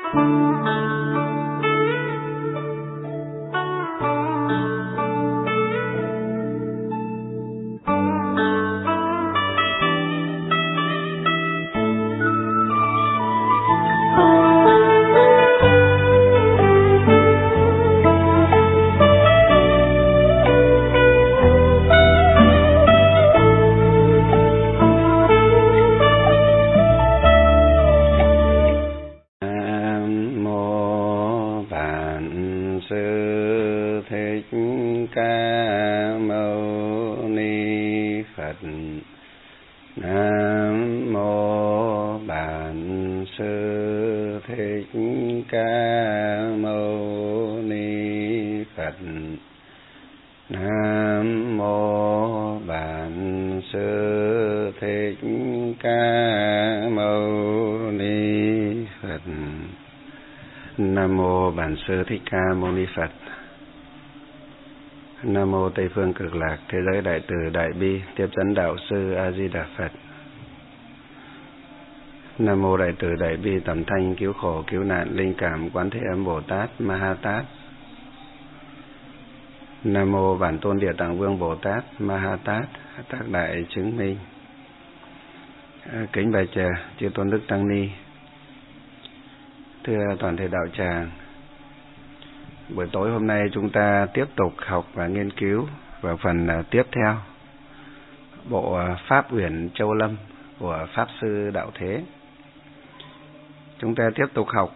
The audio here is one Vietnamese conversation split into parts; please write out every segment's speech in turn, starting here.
Nam mô Bản Sư Thích Ca Mâu Ni Phật. Nam mô Tây Phương Cực Lạc Thế Giới Đại Từ Đại Bi Tiếp Dẫn Đạo Sư A Di Đà Phật. Nam mô Đại Từ Đại Bi Tầm Thanh Cứu Khổ Cứu Nạn Linh Cảm Quán Thế Âm Bồ Tát Ma Ha Tát. Nam mô Bản Tôn Địa Tạng Vương Bồ Tát Ma Ha Tát Tác Đại Chứng Minh. Kính bạch chư Tôn Đức Tăng Ni, thưa toàn thể đạo tràng, buổi tối hôm nay chúng ta tiếp tục học và nghiên cứu vào phần tiếp theo bộ Pháp Uyển Châu Lâm của Pháp Sư Đạo Thế. Chúng ta tiếp tục học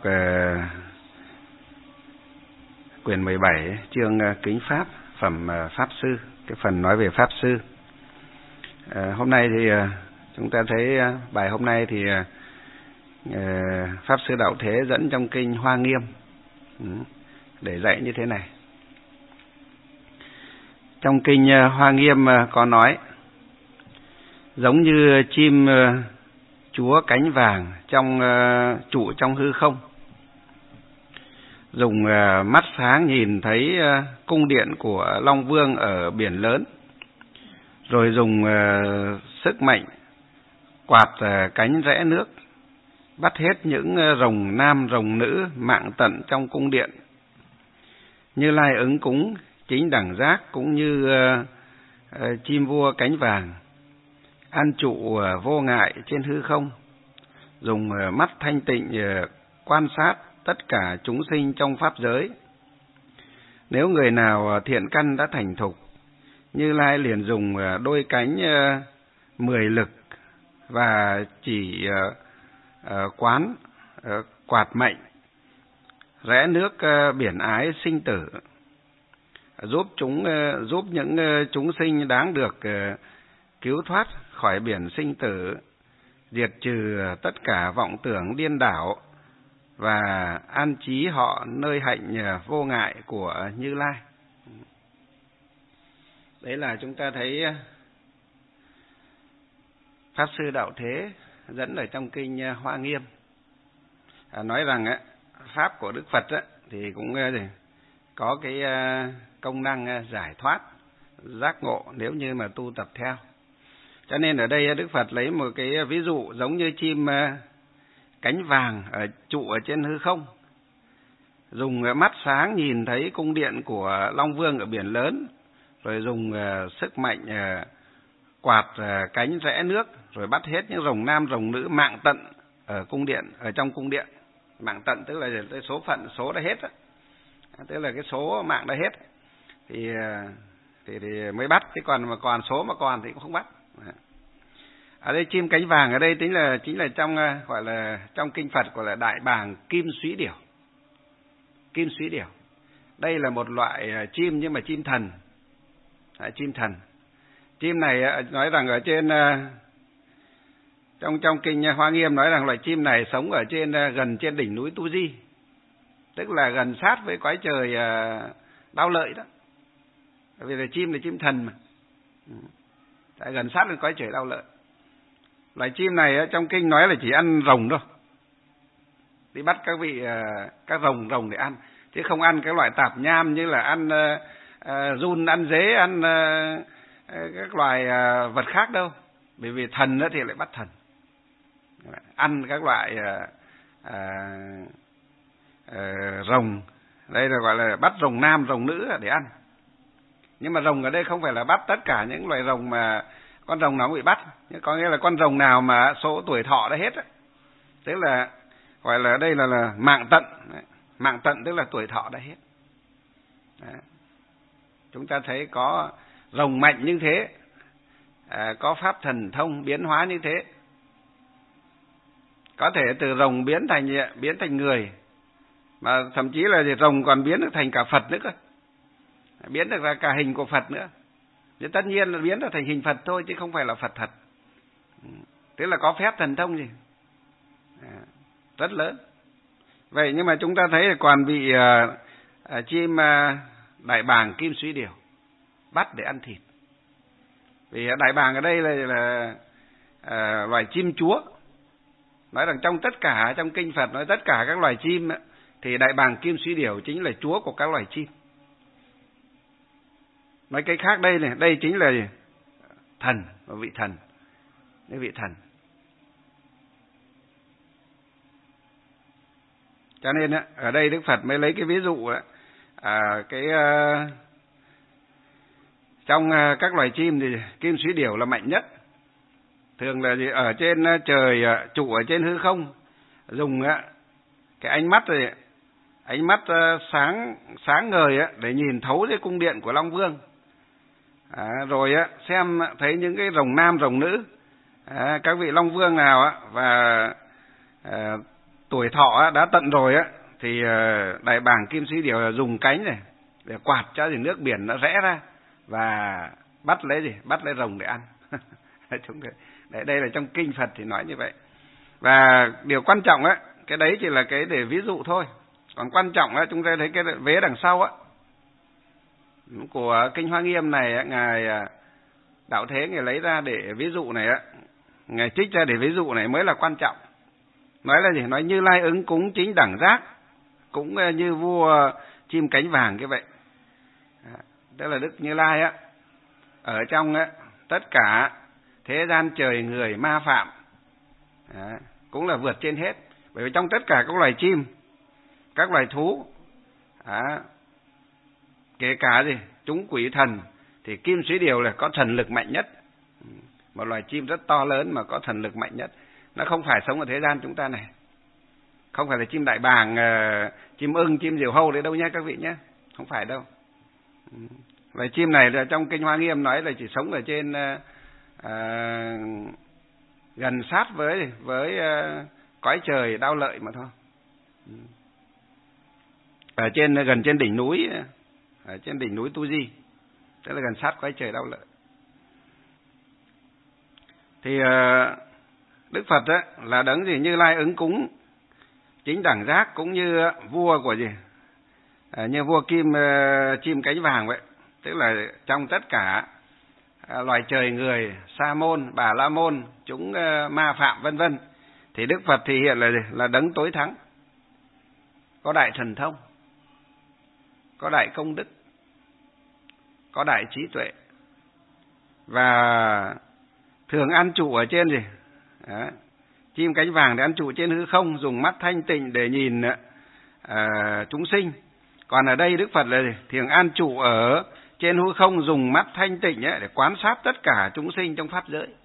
quyển 17 chương Kính Pháp phẩm Pháp Sư, cái phần nói về Pháp Sư. Hôm nay thì chúng ta thấy bài hôm nay thì Pháp Sư Đạo Thế dẫn trong kinh Hoa Nghiêm để dạy như thế này. Trong kinh Hoa Nghiêm có nói: giống như chim chúa cánh vàng trong trụ trong hư không, dùng mắt sáng nhìn thấy cung điện của Long Vương ở biển lớn, rồi dùng sức mạnh quạt cánh rẽ nước, bắt hết những rồng nam rồng nữ mạng tận trong cung điện. Như Lai ứng cúng chính đẳng giác cũng như chim vua cánh vàng, an trụ vô ngại trên hư không, dùng mắt thanh tịnh quan sát tất cả chúng sinh trong pháp giới. Nếu người nào thiện căn đã thành thục, Như Lai liền dùng đôi cánh 10 lực và chỉ quạt mệnh rẽ nước biển ái sinh tử, giúp những chúng sinh đáng được cứu thoát khỏi biển sinh tử, diệt trừ tất cả vọng tưởng điên đảo và an trí họ nơi hạnh vô ngại của Như Lai. Đấy là chúng ta thấy Pháp Sư Đạo Thế dẫn ở trong kinh Hoa Nghiêm nói rằng pháp của Đức Phật thì cũng có cái công năng giải thoát giác ngộ nếu như mà tu tập theo. Cho nên ở đây Đức Phật lấy một cái ví dụ giống như chim cánh vàng ở trụ ở trên hư không, dùng mắt sáng nhìn thấy cung điện của Long Vương ở biển lớn, rồi dùng sức mạnh quạt cánh rẽ nước, rồi bắt hết những rồng nam rồng nữ mạng tận ở cung điện, ở trong cung điện. Mạng tận tức là cái số phận, số đã hết, tức là cái số mạng đã hết thì mới bắt, chứ còn số mà còn thì cũng không bắt. Ở đây chim cánh vàng ở đây chính là trong gọi là trong kinh Phật gọi là đại bàng kim súy điểu. Kim súy điểu đây là một loại chim nhưng mà chim thần. Chim thần. Chim này nói rằng ở trên trong kinh Hoa Nghiêm nói rằng loài chim này sống ở gần trên đỉnh núi Tu Di, tức là gần sát với cõi trời Đao Lợi đó. Bởi vì là chim thần mà. Tại gần sát với cõi trời Đao Lợi. Loài chim này trong kinh nói là chỉ ăn rồng thôi. Đi bắt các rồng để ăn, chứ không ăn các loại tạp nham như là ăn giun, ăn dế, ăn các loài vật khác đâu. Bởi vì thần thì lại bắt thần. Ăn các loại rồng. Đây là gọi là bắt rồng nam, rồng nữ để ăn. Nhưng mà rồng ở đây không phải là bắt tất cả những loài rồng mà con rồng nào cũng bị bắt, có nghĩa là con rồng nào mà số tuổi thọ đã hết. Tức là gọi là đây là mạng tận. Mạng tận tức là tuổi thọ đã hết. Đấy. Chúng ta thấy có rồng mạnh như thế, có pháp thần thông biến hóa như thế, có thể từ rồng biến thành người, mà thậm chí là rồng còn biến được thành cả Phật nữa cơ, biến được ra cả hình của Phật nữa. Thì tất nhiên là biến được thành hình Phật thôi chứ không phải là Phật thật. Tức là có phép thần thông gì rất lớn. Vậy nhưng mà chúng ta thấy là còn bị chim đại bàng kim suý điểu bắt để ăn thịt. Vì đại bàng ở đây là loài chim chúa. Nói rằng trong tất cả, trong kinh Phật nói tất cả các loài chim thì đại bàng kim suý điểu chính là chúa của các loài chim. Nói cái khác đây này, đây chính là thần, vị thần, cái vị thần. Cho nên ở đây Đức Phật mới lấy cái ví dụ trong các loài chim thì kim suý điểu là mạnh nhất. Thường là ở trên trời, trụ ở trên hư không, dùng cái ánh mắt sáng ngời để nhìn thấu cái cung điện của Long Vương. Rồi xem thấy những cái rồng nam rồng nữ, các vị Long Vương nào và tuổi thọ đã tận rồi thì đại bàng kim suý điểu dùng cánh này để quạt cho nước biển nó rẽ ra và bắt lấy rồng để ăn. Đây là trong kinh Phật thì nói như vậy. Và điều quan trọng cái đấy chỉ là cái để ví dụ thôi. Còn quan trọng chúng ta thấy cái vế đằng sau của kinh Hoa Nghiêm này, ngài Đạo Thế ngài lấy ra để ví dụ này ngài trích ra để ví dụ này mới là quan trọng. Nói là gì? Nói Như Lai ứng cúng chính đẳng giác, cũng như vua chim cánh vàng cái vậy. Tức là Đức Như Lai ở trong tất cả thế gian trời người ma phạm cũng là vượt trên hết. Bởi vì trong tất cả các loài chim, các loài thú, kể cả chúng quỷ thần, thì kim suý điểu là có thần lực mạnh nhất. Một loài chim rất to lớn mà có thần lực mạnh nhất. Nó không phải sống ở thế gian chúng ta này. Không phải là chim đại bàng, chim ưng, chim diều hâu đấy đâu nhé các vị nhé. Không phải đâu. Loài chim này là trong kinh Hoa Nghiêm nói là chỉ sống ở trên gần sát với cõi trời Đao Lợi mà thôi. Ở gần trên đỉnh núi, ở trên đỉnh núi Tu Di, tức là gần sát cõi trời Đao Lợi. Thì Đức Phật là đấng Như Lai ứng cúng chính đẳng giác, cũng như vua của như vua chim cánh vàng vậy. Tức là trong tất cả loài trời người, Sa môn, Bà La môn, chúng ma phạm vân vân, thì Đức Phật thì hiện là đấng tối thắng, có đại thần thông, có đại công đức, có đại trí tuệ, và thường an trụ ở trên chim cánh vàng để an trụ trên hư không, dùng mắt thanh tịnh để nhìn chúng sinh. Còn ở đây Đức Phật là thường an trụ ở trên hư không, dùng mắt thanh tịnh để quan sát tất cả chúng sinh trong pháp giới.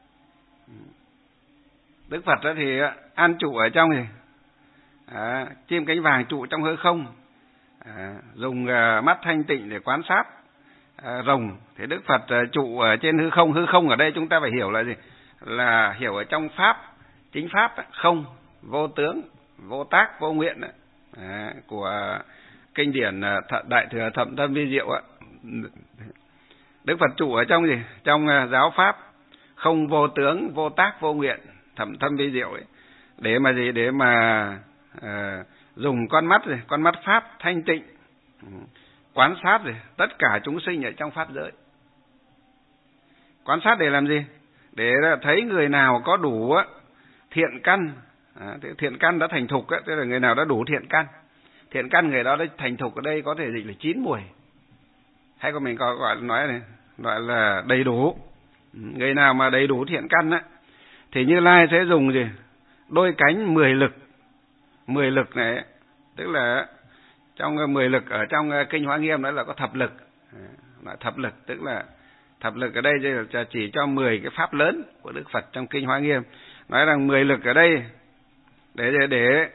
Đức Phật thì an trụ ở trong chim cánh vàng trụ trong hư không, dùng mắt thanh tịnh để quan sát rồng. Thì Đức Phật trụ ở trên hư không. Hư không ở đây chúng ta phải hiểu là gì? Là hiểu ở trong pháp, chính pháp không, vô tướng, vô tác, vô nguyện của kinh điển Đại Thừa Thậm Tâm Vi Diệu. Đức Phật trụ ở trong gì? Trong giáo pháp không, vô tướng, vô tác, vô nguyện, Thậm Tâm Vi Diệu để mà gì? Để mà dùng con mắt pháp thanh tịnh quan sát tất cả chúng sinh ở trong pháp giới. Quan sát để làm gì? Để thấy người nào có đủ thiện căn. Thiện căn đã thành thục, tức là người nào đã đủ thiện căn. Thiện căn người đó đã thành thục ở đây có thể dịch là 9 mùi. Hay còn mình gọi là đầy đủ. Người nào mà đầy đủ thiện căn thì Như Lai sẽ dùng gì? Đôi cánh 10 lực. 10 lực này tức là Trong 10 lực ở trong kinh Hoa Nghiêm đó là có thập lực. Nói thập lực tức là thập lực ở đây chỉ cho 10 cái pháp lớn của Đức Phật trong kinh Hoa Nghiêm. Nói rằng 10 lực ở đây để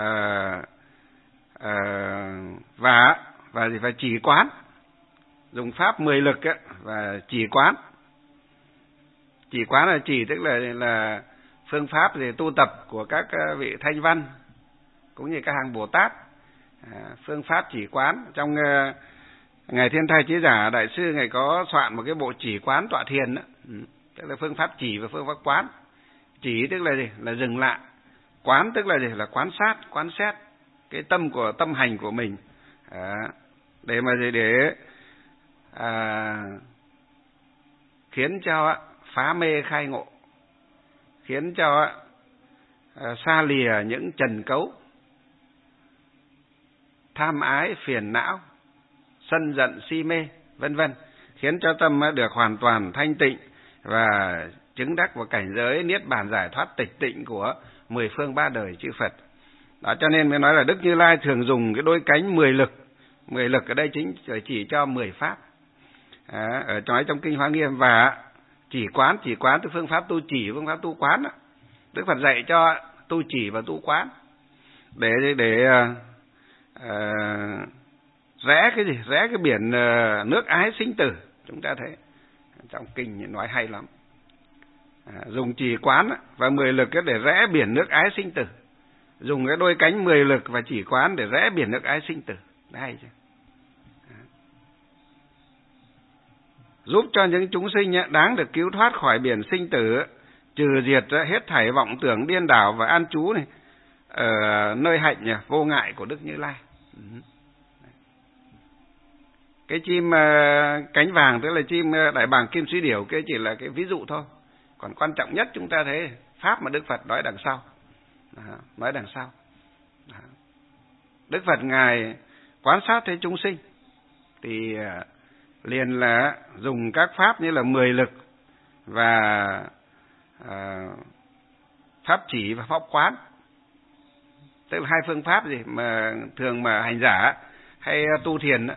và gì phải chỉ quán, dùng pháp 10 lực ấy, và chỉ quán. Chỉ quán là chỉ tức là phương pháp để tu tập của các vị thanh văn cũng như các hàng Bồ Tát. Phương pháp chỉ quán trong Ngài Thiên Thai Chí Giả Đại sư Ngài có soạn một cái bộ chỉ quán tọa thiền đó. Tức là phương pháp chỉ và phương pháp quán. Chỉ tức là gì? Là dừng lại. Quán tức là gì? Là quan sát, quan xét cái tâm hành của mình. Để mà gì? Để khiến cho phá mê khai ngộ, khiến cho xa lìa những trần cấu, tham ái, phiền não, sân giận, si mê, vân vân, khiến cho tâm được hoàn toàn thanh tịnh và chứng đắc vào cảnh giới niết bàn giải thoát tịch tịnh của 10 phương 3 đời chư Phật. Đó cho nên mới nói là Đức Như Lai thường dùng cái đôi cánh 10 lực. 10 lực ở đây chính chỉ cho 10 pháp. Ở trong kinh Hoa Nghiêm. Và chỉ quán tức phương pháp tu chỉ, phương pháp tu quán đó. Đức Phật dạy cho tu chỉ và tu quán để rẽ cái gì? Rẽ cái biển nước ái sinh tử. Chúng ta thấy trong kinh nói hay lắm. Dùng chỉ quán và 10 lực để rẽ biển nước ái sinh tử. Dùng cái đôi cánh 10 lực và chỉ quán để rẽ biển nước ái sinh tử. Hay chưa? Giúp cho những chúng sinh đáng được cứu thoát khỏi biển sinh tử, trừ diệt hết thảy vọng tưởng điên đảo và an trú này ở nơi hạnh vô ngại của Đức Như Lai. Cái chim cánh vàng tức là chim đại bàng kim suy điểu, cái chỉ là cái ví dụ thôi. Còn quan trọng nhất chúng ta thấy pháp mà Đức Phật nói đằng sau. Nói đằng sau. Đức Phật Ngài quan sát thấy chúng sinh thì liền là dùng các pháp như là 10 lực và pháp chỉ và pháp quán. Tức là hai phương pháp gì mà thường mà hành giả hay tu thiền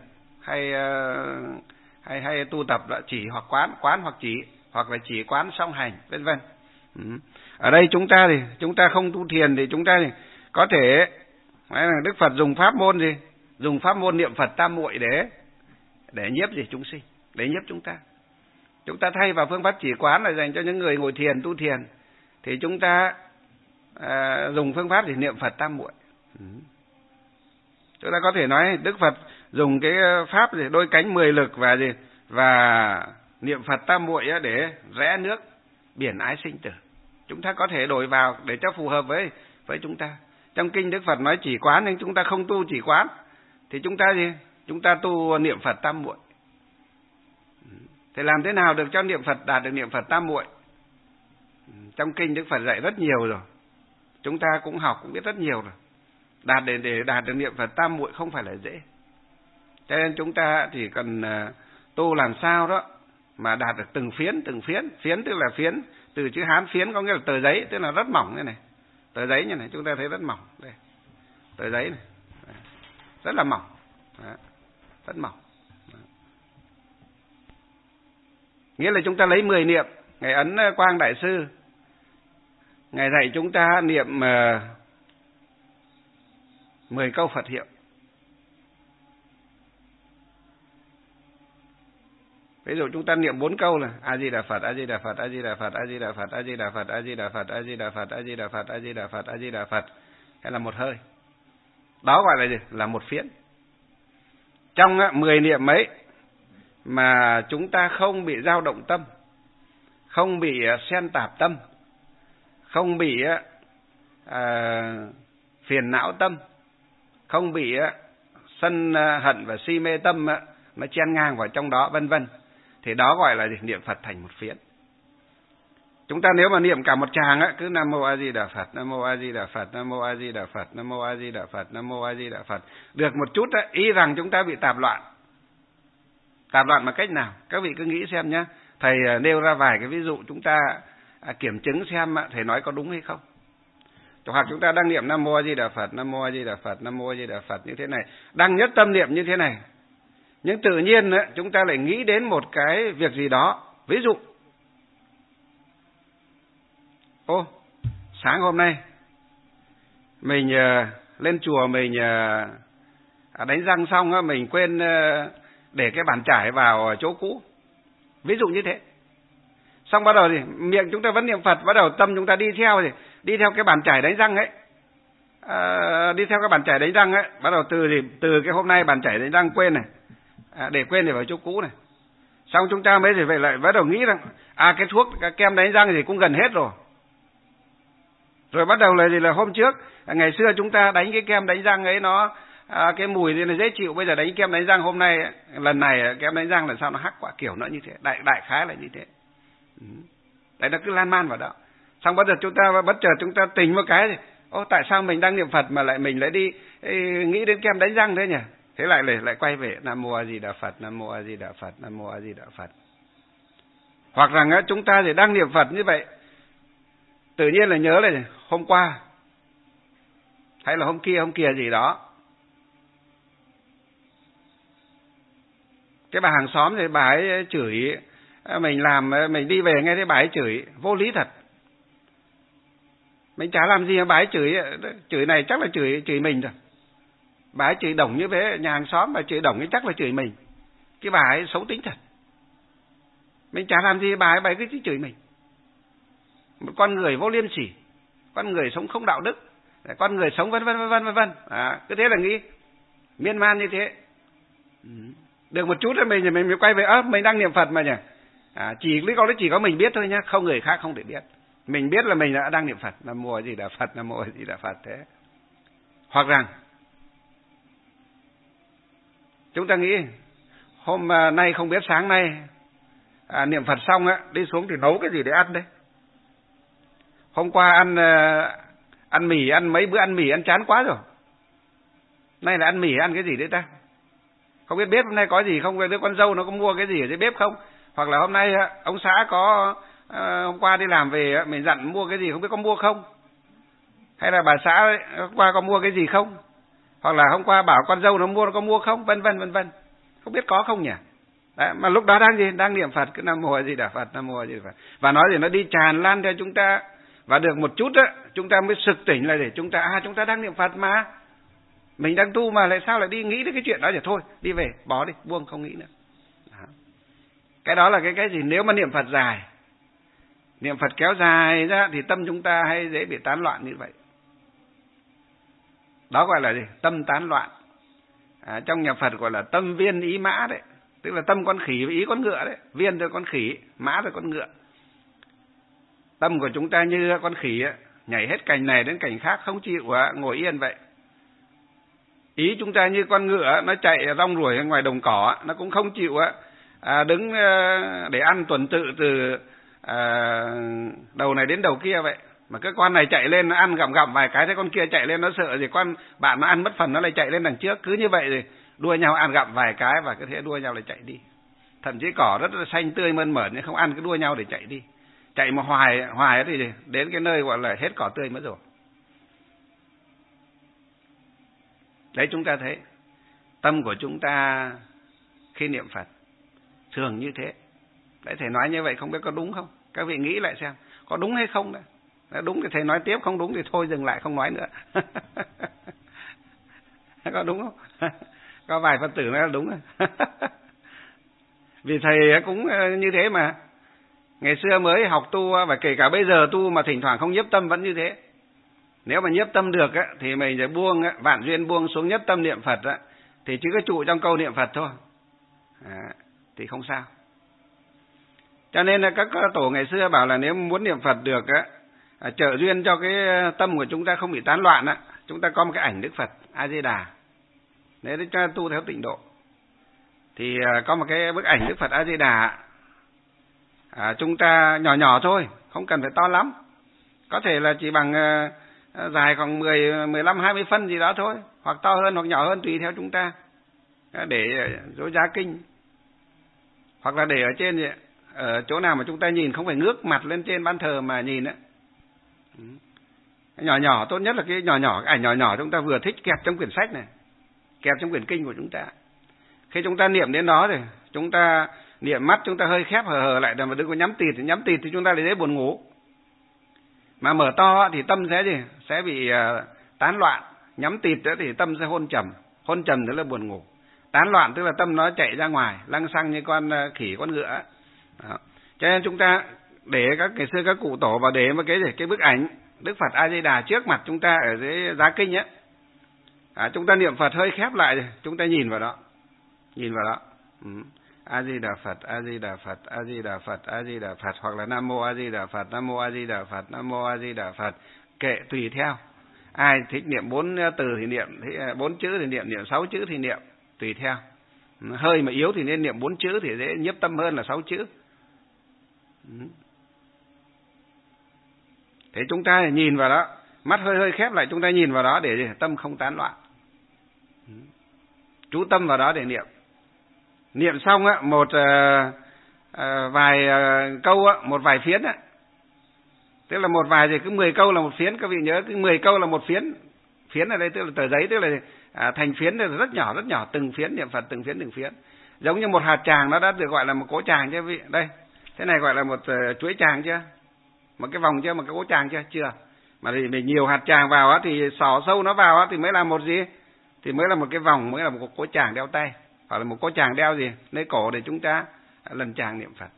hay tu tập là chỉ hoặc quán hoặc chỉ, hoặc là chỉ quán song hành, vân vân. Ở đây chúng ta không tu thiền thì chúng ta thì có thể Đức Phật dùng pháp môn gì? Dùng pháp môn niệm Phật tam muội để nhiếp gì chúng sinh, để nhiếp chúng ta. Chúng ta thay vào phương pháp chỉ quán là dành cho những người ngồi thiền, tu thiền, thì chúng ta dùng phương pháp để niệm Phật tam muội. Chúng ta có thể nói Đức Phật dùng cái pháp gì? Đôi cánh 10 lực và niệm Phật tam muội để rẽ nước biển ái sinh tử. Chúng ta có thể đổi vào để cho phù hợp với chúng ta. Trong kinh Đức Phật nói chỉ quán nhưng chúng ta không tu chỉ quán thì chúng ta gì? Chúng ta tu niệm Phật tam muội. Thì làm thế nào được cho niệm Phật đạt được niệm Phật tam muội? Trong kinh Đức Phật dạy rất nhiều rồi. Chúng ta cũng học cũng biết rất nhiều rồi. Để đạt được niệm Phật tam muội không phải là dễ. Cho nên chúng ta chỉ cần tu làm sao đó mà đạt được từng phiến. Phiến tức là phiến, từ chữ Hán phiến có nghĩa là tờ giấy, tức là rất mỏng như này. Tờ giấy như này, chúng ta thấy rất mỏng. Đây. Tờ giấy này. Rất là mỏng. Đó. Rất mỏng. Đó. Nghĩa là chúng ta lấy 10 niệm. Ngài Ấn Quang Đại Sư Ngài dạy chúng ta niệm 10 câu Phật hiệu. Ví dụ chúng ta niệm 4 câu là A Di Đà Phật, A Di Đà Phật, A Di Đà Phật, A Di Đà Phật, A Di Đà Phật, A Di Đà Phật, A Di Đà Phật, A Di Đà Phật, A Di Đà Phật, A Di Đà Phật, hay là một hơi. Đó gọi là gì? Là một phiến. Trong 10 niệm ấy mà chúng ta không bị dao động tâm, không bị xen tạp tâm, không bị phiền não tâm, không bị sân hận và si mê tâm nó chen ngang vào trong đó, vân vân, thì đó gọi là niệm Phật thành một phiến. Chúng ta nếu mà niệm cả một tràng cứ Nam Mô A Di Đà Phật, Nam Mô A Di Đà Phật, Nam Mô A Di Đà Phật, Nam Mô A Di Đà Phật, Nam Mô A Di Đà Phật, được một chút ý rằng chúng ta bị tạp loạn. Tạp loạn bằng cách nào? Các vị cứ nghĩ xem nhé. Thầy nêu ra vài cái ví dụ chúng ta kiểm chứng xem thầy nói có đúng hay không. Hoặc chúng ta đang niệm Nam Mô A Di Đà Phật, Nam Mô A Di Đà Phật, Nam Mô A Di Đà Phật như thế này, đang nhất tâm niệm như thế này. Nhưng tự nhiên chúng ta lại nghĩ đến một cái việc gì đó. Ví dụ, sáng hôm nay mình lên chùa mình đánh răng xong mình quên để cái bàn chải vào chỗ cũ. Ví dụ như thế. Xong bắt đầu thì miệng chúng ta vẫn niệm Phật, bắt đầu tâm chúng ta đi theo cái bàn chải đánh răng ấy. Đi theo cái bàn chải đánh răng ấy, bắt đầu từ cái hôm nay bàn chải đánh răng quên này, để quên để vào chỗ cũ này. Xong chúng ta mới phải lại bắt đầu nghĩ rằng cái thuốc, cái kem đánh răng thì cũng gần hết rồi. Rồi bắt đầu là hôm trước, ngày xưa chúng ta đánh cái kem đánh răng ấy nó cái mùi thì nó dễ chịu, bây giờ đánh kem đánh răng hôm nay lần này kem đánh răng là sao nó hắc quả kiểu nó như thế, đại khái là như thế. Đấy, nó cứ lan man vào đó. Xong bất chợt chúng ta tỉnh một cái thì tại sao mình đang niệm Phật mà mình lại đi nghĩ đến kem đánh răng thế nhỉ? Thế lại quay về Nam Mô A Di Đà Phật, Nam Mô A Di Đà Phật, Nam Mô A Di Đà Phật. Hoặc rằng chúng ta thì đang niệm Phật như vậy, tự nhiên là nhớ là hôm qua hay là hôm kia gì đó, cái bà hàng xóm thì bà ấy chửi mình đi về nghe thấy bà ấy chửi vô lý thật. Mình chả làm gì mà bà ấy chửi này chắc là chửi mình rồi. Bà ấy chửi đồng như thế, nhà hàng xóm bà chửi đồng thì chắc là chửi mình. Cái bà ấy xấu tính thật. Mình chả làm gì bà ấy cứ chửi mình. Một con người vô liêm sỉ, con người sống không đạo đức, con người sống vân vân. Cứ thế là nghĩ miên man như thế. Được một chút rồi mình quay về mình đang niệm Phật mà nhỉ. Chỉ có mình biết thôi nhá, không người khác không thể biết. Mình biết là mình đã đang niệm Phật, Nam Mô A Di Đà Phật, Nam Mô A Di Đà Phật thế. Hoặc rằng chúng ta nghĩ hôm nay không biết sáng nay niệm Phật xong đi xuống thì nấu cái gì để ăn đấy. Hôm qua ăn mì, ăn mấy bữa ăn mì ăn chán quá rồi. Nay là ăn mì ăn cái gì đấy ta? Không biết bếp hôm nay có gì không, đứa con dâu nó có mua cái gì ở dưới bếp không? Hoặc là hôm nay ông xã có hôm qua đi làm về mình dặn mua cái gì không biết có mua không? Hay là bà xã hôm qua có mua cái gì không? Hoặc là hôm qua bảo con dâu nó có mua không? Vân vân. Không biết có không nhỉ? Đấy, mà lúc đó đang niệm Phật, cứ Nam Mô A Di Đà Phật, Nam Mô A Di Đà Phật. Và nói thì nó đi tràn lan theo chúng ta, và được một chút chúng ta mới sực tỉnh lại để chúng ta đang niệm Phật mà. Mình đang tu mà lại sao lại đi nghĩ đến cái chuyện đó, thì thôi, đi về, bỏ đi, buông không nghĩ nữa. Đó. Cái đó là cái gì? Nếu mà niệm Phật dài, niệm Phật kéo dài ra thì tâm chúng ta hay dễ bị tán loạn như vậy. Đó gọi là gì? Tâm tán loạn. Trong nhà Phật gọi là tâm viên ý mã đấy. Tức là tâm con khỉ và ý con ngựa đấy. Viên thôi con khỉ, mã thôi con ngựa. Tâm của chúng ta như con khỉ nhảy hết cành này đến cành khác, không chịu ngồi yên vậy. Ý chúng ta như con ngựa, nó chạy rong ruổi ở ngoài đồng cỏ, nó cũng không chịu đứng để ăn tuần tự từ đầu này đến đầu kia vậy. Mà cái con này chạy lên nó ăn gặm vài cái, thế con kia chạy lên nó sợ gì con bạn nó ăn mất phần nó lại chạy lên đằng trước. Cứ như vậy rồi đua nhau ăn gặm vài cái và cứ thế đua nhau lại chạy đi. Thậm chí cỏ rất là xanh tươi mơn mởn nhưng không ăn, cứ đua nhau để chạy đi. Chạy mà hoài thì đến cái nơi gọi là hết cỏ tươi mất rồi. Đấy, chúng ta thấy tâm của chúng ta khi niệm Phật thường như thế. Đấy, thầy nói như vậy không biết có đúng không? Các vị nghĩ lại xem có đúng hay không đấy. Nếu đúng thì thầy nói tiếp, không đúng thì thôi dừng lại không nói nữa. Có đúng không? Có vài Phật tử nói là đúng rồi. Vì thầy cũng như thế mà. Ngày xưa mới học tu và kể cả bây giờ tu mà thỉnh thoảng không nhiếp tâm vẫn như thế. Nếu mà nhiếp tâm được thì mình sẽ buông vạn duyên buông xuống nhất tâm niệm Phật thì chỉ có trụ trong câu niệm Phật thôi. Thì không sao. Cho nên là các tổ ngày xưa bảo là nếu muốn niệm Phật được trợ duyên cho cái tâm của chúng ta không bị tán loạn chúng ta có một cái ảnh Đức Phật A Di Đà. Nếu chúng ta tu theo tịnh độ thì có một cái bức ảnh Đức Phật A Di Đà. Chúng ta nhỏ thôi, không cần phải to lắm. Có thể là chỉ bằng dài khoảng 15 20 phân gì đó thôi, hoặc to hơn hoặc nhỏ hơn tùy theo chúng ta. Để dối giá kinh. Hoặc là để ở trên ở chỗ nào mà chúng ta nhìn không phải ngước mặt lên trên ban thờ mà nhìn Nhỏ nhỏ, tốt nhất là cái nhỏ nhỏ, cái ảnh nhỏ nhỏ chúng ta vừa thích kẹp trong quyển sách này, kẹp trong quyển kinh của chúng ta. Khi chúng ta niệm đến đó thì chúng ta niệm, mắt chúng ta hơi khép hờ hờ lại, mà đừng có nhắm tịt thì chúng ta lại dễ buồn ngủ. Mà mở to thì tâm sẽ bị tán loạn, nhắm tịt nữa thì tâm sẽ hôn trầm tức là buồn ngủ, tán loạn tức là tâm nó chạy ra ngoài lăng xăng như con khỉ con ngựa. Đó. Cho nên chúng ta để ngày xưa các cụ tổ vào để một cái bức ảnh Đức Phật A Di Đà trước mặt chúng ta ở dưới giá kinh ấy. Chúng ta niệm Phật hơi khép lại, chúng ta nhìn vào đó. A Di Đà Phật, A Di Đà Phật, A Di Đà Phật, A Di Đà Phật, hoặc là Nam Mô A Di Đà Phật, Nam Mô A Di Đà Phật, Nam Mô A Di Đà Phật, kệ tùy theo. Ai thích niệm 4 từ thì niệm, 4 chữ thì niệm 6 chữ thì niệm, tùy theo. Hơi mà yếu thì nên niệm 4 chữ thì dễ nhiếp tâm hơn là 6 chữ. Thế chúng ta nhìn vào đó, mắt hơi khép lại, chúng ta nhìn vào đó để tâm không tán loạn. Chú tâm vào đó để niệm. Niệm xong á, một vài câu á, một vài phiến á. Tức là một vài thì cứ 10 câu là một phiến, các vị nhớ cứ 10 câu là một phiến. Phiến ở đây tức là tờ giấy, tức là thành phiến rất nhỏ, từng phiến niệm Phật từng phiến. Giống như một hạt tràng nó đã được gọi là một cỗ tràng chứ quý vị. Đây, thế này gọi là một chuỗi tràng chưa? Một cái vòng chưa, một cái cỗ tràng chưa? Chưa. Mà thì để nhiều hạt tràng vào á thì xỏ sâu nó vào á thì mới là một gì? Thì mới là một cái vòng, mới là một cỗ tràng đeo tay, hoặc là một cỗ tràng đeo gì? Nơi cổ để chúng ta lần tràng niệm Phật.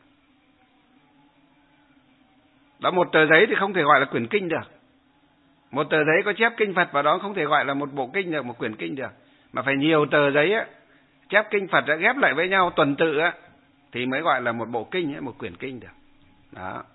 Đó, một tờ giấy thì không thể gọi là quyển kinh được. Một tờ giấy có chép kinh Phật vào đó không thể gọi là một bộ kinh được, một quyển kinh được. Mà phải nhiều tờ giấy á, chép kinh Phật đã ghép lại với nhau tuần tự á, thì mới gọi là một bộ kinh, một quyển kinh được. Đó.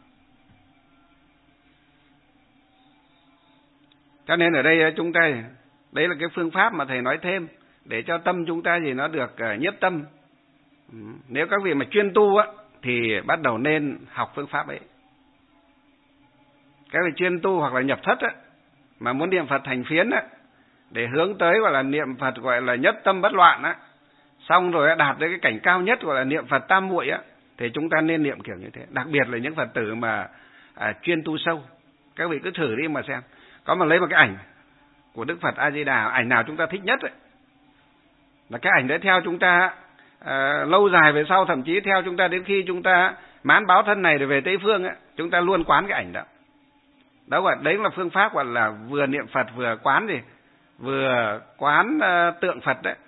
Cho nên ở đây chúng ta, đấy là cái phương pháp mà thầy nói thêm, để cho tâm chúng ta thì nó được nhiếp tâm. Nếu các vị mà chuyên tu á, thì bắt đầu nên học phương pháp ấy. Các vị chuyên tu hoặc là nhập thất á, mà muốn niệm Phật thành phiến á, để hướng tới gọi là niệm Phật gọi là nhất tâm bất loạn á, xong rồi đạt đến cái cảnh cao nhất gọi là niệm Phật tam muội á, thì chúng ta nên niệm kiểu như thế. Đặc biệt là những Phật tử mà chuyên tu sâu. Các vị cứ thử đi mà xem. Có mà lấy một cái ảnh của Đức Phật A Di Đà, ảnh nào chúng ta thích nhất ấy, là cái ảnh đấy theo chúng ta lâu dài về sau, thậm chí theo chúng ta đến khi chúng ta mãn báo thân này để về Tây Phương ấy, chúng ta luôn quán cái ảnh đó. Đấy là phương pháp gọi là vừa niệm Phật vừa quán gì? Vừa quán tượng Phật đấy.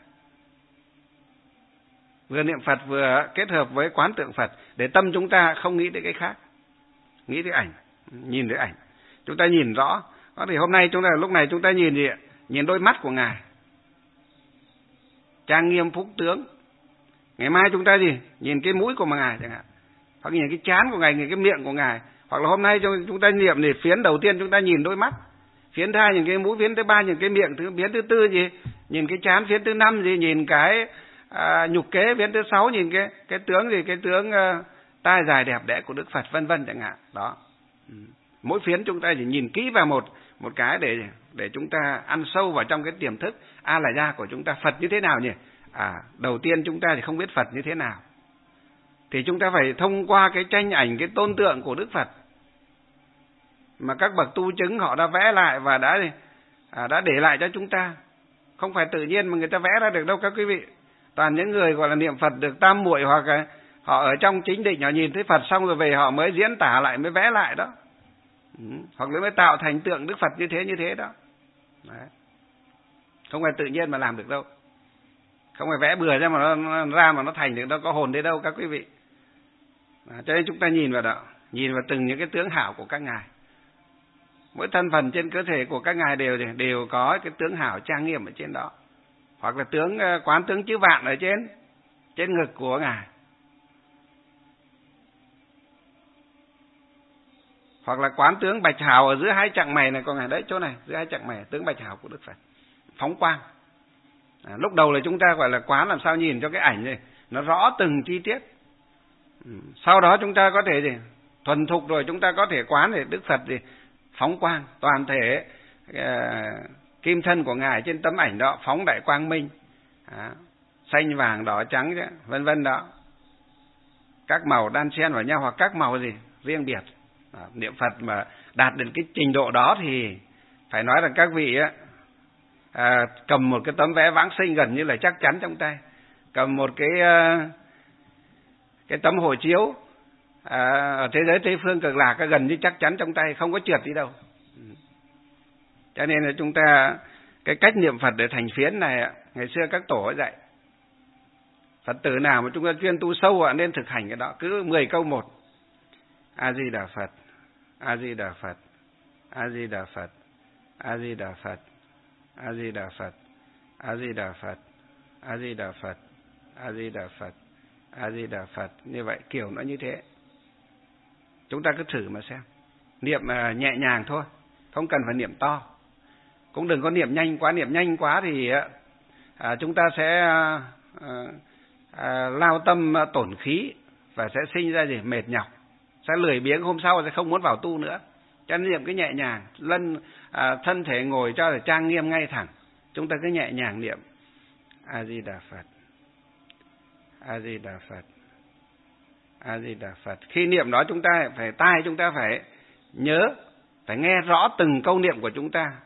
Vừa niệm Phật vừa kết hợp với quán tượng Phật, để tâm chúng ta không nghĩ đến cái khác, nghĩ đến ảnh, nhìn đến ảnh. Chúng ta nhìn rõ. Có thể hôm nay lúc này chúng ta nhìn gì ạ? Nhìn đôi mắt của Ngài, trang nghiêm phúc tướng. Ngày mai chúng ta gì? Nhìn cái mũi của Ngài chẳng hạn, hoặc nhìn cái trán của Ngài, nhìn cái miệng của Ngài. Hoặc là hôm nay chúng ta niệm thì phiến đầu tiên chúng ta nhìn đôi mắt, phiến thứ hai nhìn cái mũi, phiến thứ ba nhìn cái miệng, phiến thứ tư gì? Nhìn cái trán, phiến thứ năm gì? Nhìn cái nhục kế, phiến thứ sáu nhìn cái tướng gì? Cái tướng tai dài đẹp đẽ của Đức Phật, vân vân chẳng hạn. Đó. Mỗi phiến chúng ta chỉ nhìn kỹ vào một cái để chúng ta ăn sâu vào trong cái tiềm thức A La Gia của chúng ta. Phật như thế nào nhỉ? Đầu tiên chúng ta thì không biết Phật như thế nào, thì chúng ta phải thông qua cái tranh ảnh, cái tôn tượng của Đức Phật mà các bậc tu chứng họ đã vẽ lại và đã để lại cho chúng ta. Không phải tự nhiên mà người ta vẽ ra được đâu các quý vị. Toàn những người gọi là niệm Phật được tam muội, hoặc họ ở trong chính định, họ nhìn thấy Phật xong rồi về họ mới diễn tả lại, mới vẽ lại đó. Hoặc là mới tạo thành tượng Đức Phật như thế đó. Đấy. Không phải tự nhiên mà làm được đâu. Không phải vẽ bừa ra mà nó thành được đâu, có hồn đến đâu các quý vị. Cho nên chúng ta nhìn vào đó, nhìn vào từng những cái tướng hảo của các ngài. Mỗi thân phần trên cơ thể của các ngài đều có cái tướng hảo trang nghiêm ở trên đó, hoặc là quán tướng chữ vạn ở trên ngực của ngài, hoặc là quán tướng bạch hào ở giữa hai chặng mày này của ngài. Đấy, chỗ này giữa hai chặng mày tướng bạch hào của Đức Phật phóng quang. Lúc đầu là chúng ta gọi là quán làm sao nhìn cho cái ảnh này nó rõ từng chi tiết. Sau đó chúng ta có thể thuần thục rồi chúng ta có thể quán để Đức Phật phóng quang toàn thể, kim thân của ngài trên tấm ảnh đó phóng đại quang minh, xanh vàng đỏ trắng chứ, vân vân đó, các màu đan xen vào nhau hoặc các màu riêng biệt. Niệm Phật mà đạt đến cái trình độ đó thì phải nói rằng các vị á, cầm một cái tấm vé vãng sinh gần như là chắc chắn trong tay, cầm một cái tấm hộ chiếu ở thế giới Tây phương cực lạc gần như chắc chắn trong tay, không có trượt đi đâu. Cho nên là chúng ta cái cách niệm Phật để thành phiến này, ngày xưa các tổ dạy Phật tử nào mà chúng ta chuyên tu sâu nên thực hành cái đó, cứ 10 câu một: A Di Đà Phật, A Di Đà Phật, A Di Đà Phật, A Di Đà Phật, A Di Đà Phật, A Di Đà Phật, A Di Đà Phật, A Di Đà Phật, A Di Đà Phật. Như vậy kiểu nó như thế. Chúng ta cứ thử mà xem. Niệm nhẹ nhàng thôi, không cần phải niệm to, cũng đừng có niệm nhanh quá. Niệm nhanh quá thì chúng ta sẽ lao tâm tổn khí và sẽ sinh ra mệt nhọc, sẽ lười biếng, hôm sau sẽ không muốn vào tu nữa. Cho nên niệm cái nhẹ nhàng, thân thể ngồi cho để trang nghiêm ngay thẳng, chúng ta cứ nhẹ nhàng niệm A Di Đà Phật, A Di Đà Phật, A Di Đà Phật. Khi niệm đó chúng ta phải chúng ta phải nhớ, phải nghe rõ từng câu niệm của chúng ta.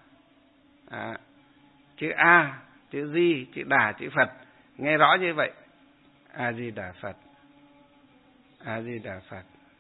Chữ A, chữ Di, chữ Đà, chữ Phật, nghe rõ như vậy. A Di Đà Phật, A Di Đà Phật,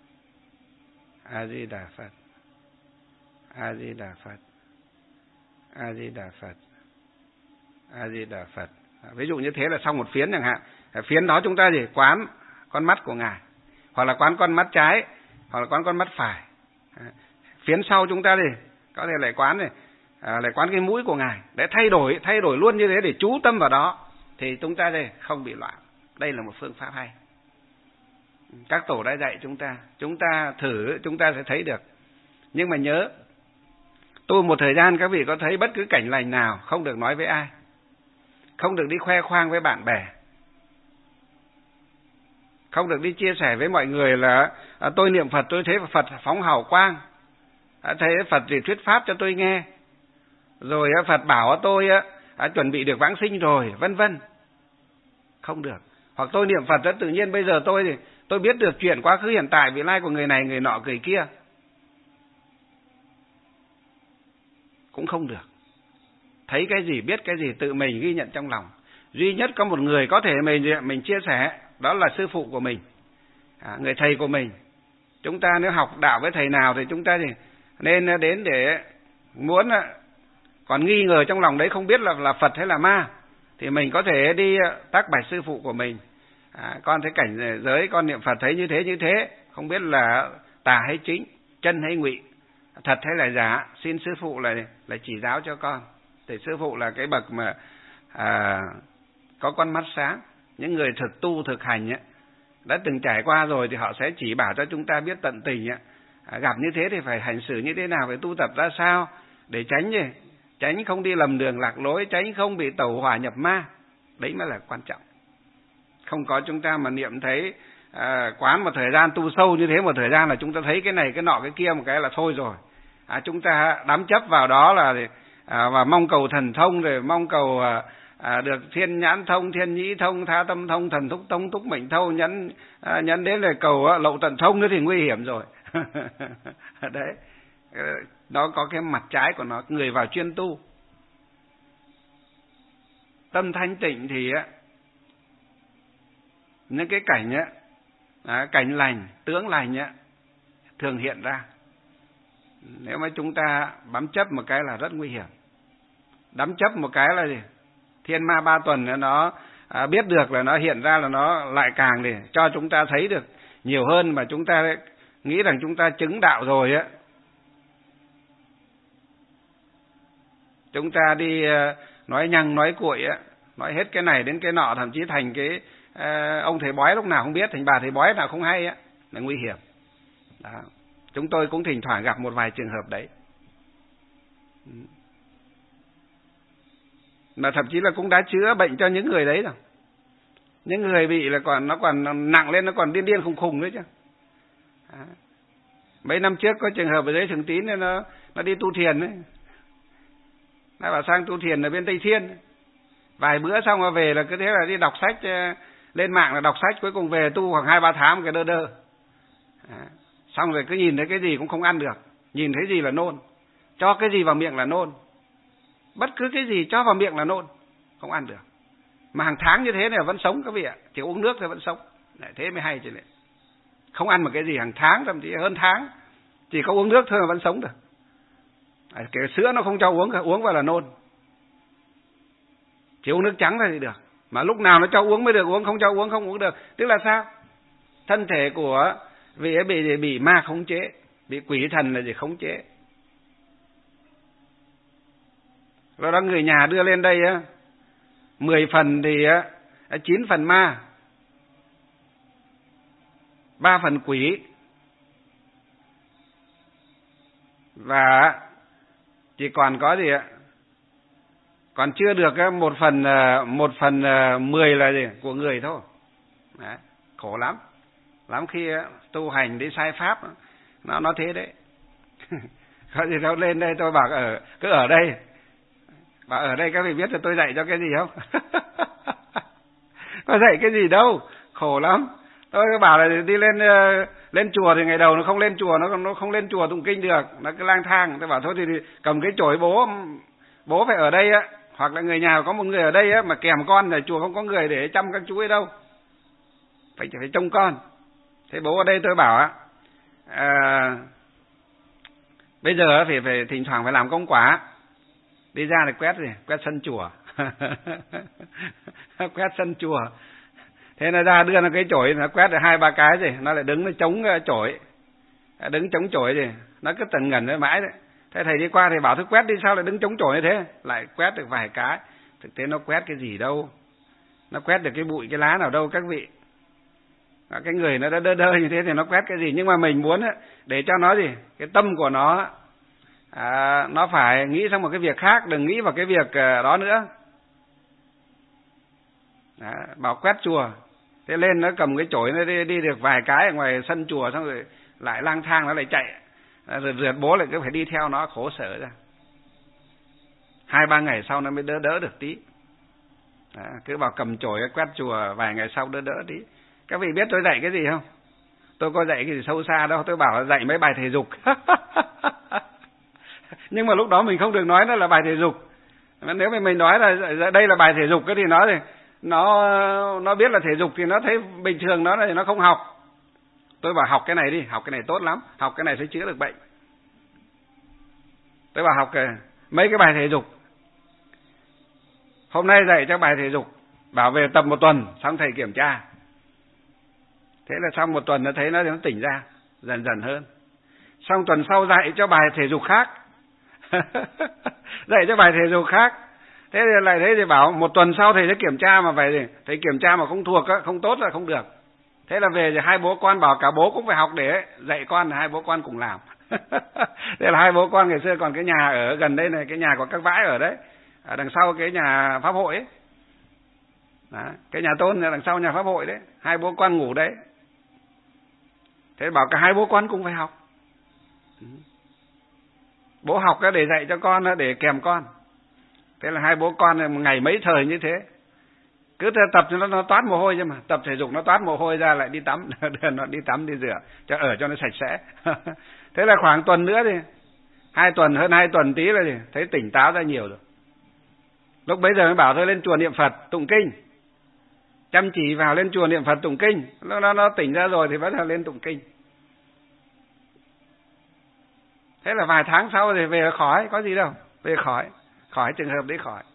A Di Đà Phật, A Di Đà Phật, A Di Đà Phật, A Di Đà Phật. Ví dụ như thế là xong một phiến chẳng hạn. Phiến đó chúng ta quán con mắt của Ngài, hoặc là quán con mắt trái, hoặc là quán con mắt phải. Phiến sau chúng ta có thể lại quán lại quán cái mũi của Ngài, để thay đổi luôn như thế, để chú tâm vào đó thì chúng ta không bị loạn. Đây là một phương pháp hay. Các tổ đã dạy chúng ta thử, chúng ta sẽ thấy được. Nhưng mà nhớ, tu một thời gian các vị có thấy bất cứ cảnh lành nào không được nói với ai, không được đi khoe khoang với bạn bè, không được đi chia sẻ với mọi người là tôi niệm Phật, tôi thấy Phật phóng hào quang, thấy Phật thì thuyết pháp cho tôi nghe, rồi Phật bảo tôi chuẩn bị được vãng sinh rồi, vân vân. Không được. Hoặc tôi niệm Phật tự nhiên bây giờ tôi biết được chuyện quá khứ hiện tại vị lai của người này, người nọ, người kia. Cũng không được. Thấy cái gì, biết cái gì tự mình ghi nhận trong lòng. Duy nhất có một người có thể mình chia sẻ, đó là sư phụ của mình, người thầy của mình. Chúng ta nếu học đạo với thầy nào thì chúng ta nên đến để muốn còn nghi ngờ trong lòng đấy, không biết là Phật hay là ma, thì mình có thể đi tác bạch sư phụ của mình. Con thấy cảnh giới, con niệm Phật thấy như thế, không biết là tà hay chính, chân hay ngụy, thật hay là giả, xin sư phụ là chỉ giáo cho con. Thì sư phụ là cái bậc mà có con mắt sáng. Những người thực tu thực hành đã từng trải qua rồi thì họ sẽ chỉ bảo cho chúng ta biết tận tình. Gặp như thế thì phải hành xử như thế nào, phải tu tập ra sao để tránh không đi lầm đường lạc lối, tránh không bị tẩu hỏa nhập ma. Đấy mới là quan trọng. Không có chúng ta mà niệm thấy quán một thời gian, tu sâu như thế một thời gian là chúng ta thấy cái này, cái nọ, cái kia một cái là thôi rồi. Chúng ta đắm chấp vào đó là và mong cầu thần thông, rồi mong cầu được thiên nhãn thông, thiên nhĩ thông, tha tâm thông, thần thúc thông, túc mệnh thông, nhấn đến là cầu lậu tận thông nữa thì nguy hiểm rồi. Đấy, nó có cái mặt trái của nó. Người vào chuyên tu, tâm thanh tịnh thì những cái cảnh cảnh lành, tướng lành thường hiện ra. Nếu mà chúng ta bám chấp một cái là rất nguy hiểm. Đắm chấp một cái là thiên ma ba tuần nó biết được là nó hiện ra, là nó lại càng để cho chúng ta thấy được nhiều hơn, mà chúng ta nghĩ rằng chúng ta chứng đạo rồi chúng ta đi nói nhăng nói cuội nói hết cái này đến cái nọ, thậm chí thành cái ông thầy bói lúc nào không biết, thành bà thầy bói nào không hay là nguy hiểm. Đó. Chúng tôi cũng thỉnh thoảng gặp một vài trường hợp đấy, mà thậm chí là cũng đã chữa bệnh cho những người đấy rồi. Những người bị là nó còn nặng lên, nó còn điên khùng khùng nữa chứ. Mấy năm trước có trường hợp ở dưới Thường Tín, nó đi tu thiền đấy, nó bảo sang tu thiền ở bên Tây Thiên. Vài bữa xong rồi về là cứ thế là đi đọc sách, lên mạng là đọc sách, cuối cùng về tu khoảng 2-3 tháng cái đơ. Xong rồi cứ nhìn thấy cái gì cũng không ăn được, nhìn thấy gì là nôn. cho cái gì vào miệng là nôn. Bất cứ cái gì cho vào miệng là nôn, không ăn được. Mà hàng tháng như thế này vẫn sống các vị ạ, chỉ uống nước thì vẫn sống. Thế mới hay chứ này. Không ăn một cái gì hàng tháng, thậm chí hơn tháng, chỉ có uống nước thôi mà vẫn sống được. Cái sữa nó không cho uống, uống vào là nôn. Chỉ uống nước trắng thôi thì được. Mà lúc nào nó cho uống mới được uống, không cho uống không uống được. Tức là sao? Thân thể của vị ấy bị ma khống chế, bị quỷ thần là gì khống chế. Rồi đó người nhà đưa lên đây á, 10 phần thì 9 phần ma, 3 phần quỷ, và chỉ còn có gì ạ? Còn chưa được 1 phần 10 là gì? Của người thôi. Đấy, khổ lắm. Lắm khi tu hành đi sai pháp, nó thế đấy. Có gì đâu, lên đây tôi bảo cứ ở đây. Bảo ở đây các vị biết là tôi dạy cho cái gì không? Có dạy cái gì đâu, khổ lắm. Tôi bảo là đi lên chùa thì ngày đầu nó không lên chùa, nó không lên chùa tụng kinh được, nó cứ lang thang. Tôi bảo thôi thì cầm cái chổi bố phải ở đây á, hoặc là người nhà có một người ở đây á, mà kèm con ở chùa không có người để chăm các chú ấy đâu, phải trông con. Thế bố ở đây tôi bảo bây giờ phải thỉnh thoảng phải làm công quả, đi ra thì quét sân chùa. Quét sân chùa. Thế nó ra đưa nó cái chổi, nó quét được 2-3 cái gì, nó lại đứng nó chống chổi, đứng chống chổi gì, nó cứ tần ngần với mãi đấy. Thế thầy đi qua thì bảo thôi quét đi, sao lại đứng chống chổi như thế, lại quét được vài cái. Thực tế nó quét cái gì đâu, nó quét được cái bụi cái lá nào đâu các vị. Cái người nó đơ như thế thì nó quét cái gì. Nhưng mà mình muốn để cho nó gì, cái tâm của nó phải nghĩ sang một cái việc khác, đừng nghĩ vào cái việc đó nữa. Đó, bảo quét chùa, thế lên nó cầm cái chổi nó đi được vài cái ở ngoài sân chùa, xong rồi lại lang thang, nó lại chạy, rồi rượt bố lại cứ phải đi theo nó, khổ sở ra. 2-3 ngày sau nó mới đỡ được tí. Đó, cứ bảo cầm chổi quét chùa, vài ngày sau đỡ tí. Các vị biết tôi dạy cái gì không? Tôi có dạy cái gì sâu xa đâu, tôi bảo là dạy mấy bài thể dục. Nhưng mà lúc đó mình không được nói nó là bài thể dục. Nếu mà mình nói là đây là bài thể dục cái thì nó biết là thể dục thì nó thấy bình thường, nó không học. Tôi bảo học cái này đi, học cái này tốt lắm, học cái này sẽ chữa được bệnh. Tôi bảo học mấy cái bài thể dục. Hôm nay dạy cho bài thể dục, bảo về tập 1 tuần, xong thầy kiểm tra. Thế là xong 1 tuần nó thấy nó tỉnh ra, dần dần hơn. Xong tuần sau dạy cho bài thể dục khác. Dạy cho bài thể dục khác. Thế thì lại thế thì bảo 1 tuần sau thầy sẽ kiểm tra, mà phải gì? Thầy kiểm tra mà không thuộc, không tốt là không được. Thế là về thì 2 bố con bảo cả bố cũng phải học để dạy con, 2 bố con cùng làm. Thế là 2 bố con ngày xưa còn cái nhà ở gần đây này, cái nhà có các bãi ở đấy, ở đằng sau cái nhà pháp hội ấy. Đó, cái nhà tôn là đằng sau nhà pháp hội đấy, 2 bố con ngủ đấy. Thế bảo cả 2 bố con cũng phải học. Bố học để dạy cho con, để kèm con. Thế là 2 bố con một ngày mấy thời như thế. Cứ tập cho nó toát mồ hôi chứ mà. Tập thể dục nó toát mồ hôi ra lại đi tắm. Nó đi tắm đi rửa cho nó sạch sẽ. Thế là khoảng tuần nữa thì 2 tuần, hơn 2 tuần tí là gì, thấy tỉnh táo ra nhiều rồi. Lúc bấy giờ mới bảo thôi lên chùa niệm Phật tụng kinh. Chăm chỉ vào lên chùa niệm Phật tụng kinh. Nó tỉnh ra rồi thì bắt đầu lên tụng kinh. Thế là vài tháng sau thì về khỏi, có gì đâu. Về khỏi trường hợp đấy khỏi.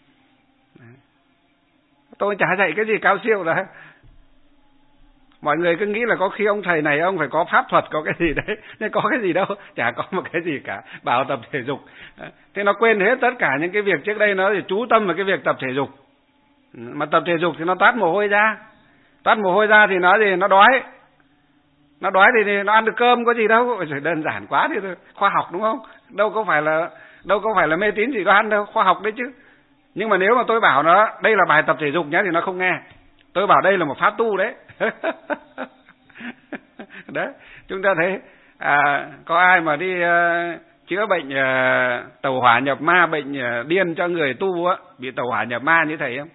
Tôi chả dạy cái gì cao siêu đấy. Mọi người cứ nghĩ là có khi ông thầy này ông phải có pháp thuật, có cái gì đấy. Nhưng có cái gì đâu, chả có một cái gì cả. Bảo tập thể dục. Thế nó quên hết tất cả những cái việc trước đây, nó thì chú tâm vào cái việc tập thể dục. Mà tập thể dục thì nó toát mồ hôi ra. Toát mồ hôi ra thì nó gì, nó đói. Nó đói thì nó ăn được cơm, có gì đâu. Đơn giản quá thì thôi. Khoa học đúng không? Đâu có phải là mê tín gì có ăn đâu, khoa học đấy chứ. Nhưng mà nếu mà tôi bảo nó đây là bài tập thể dục nhé thì nó không nghe. Tôi bảo đây là một pháp tu đấy. Đấy, chúng ta thấy có ai mà đi chữa bệnh tẩu hỏa nhập ma, bệnh điên cho người tu á, bị tẩu hỏa nhập ma như thầy không?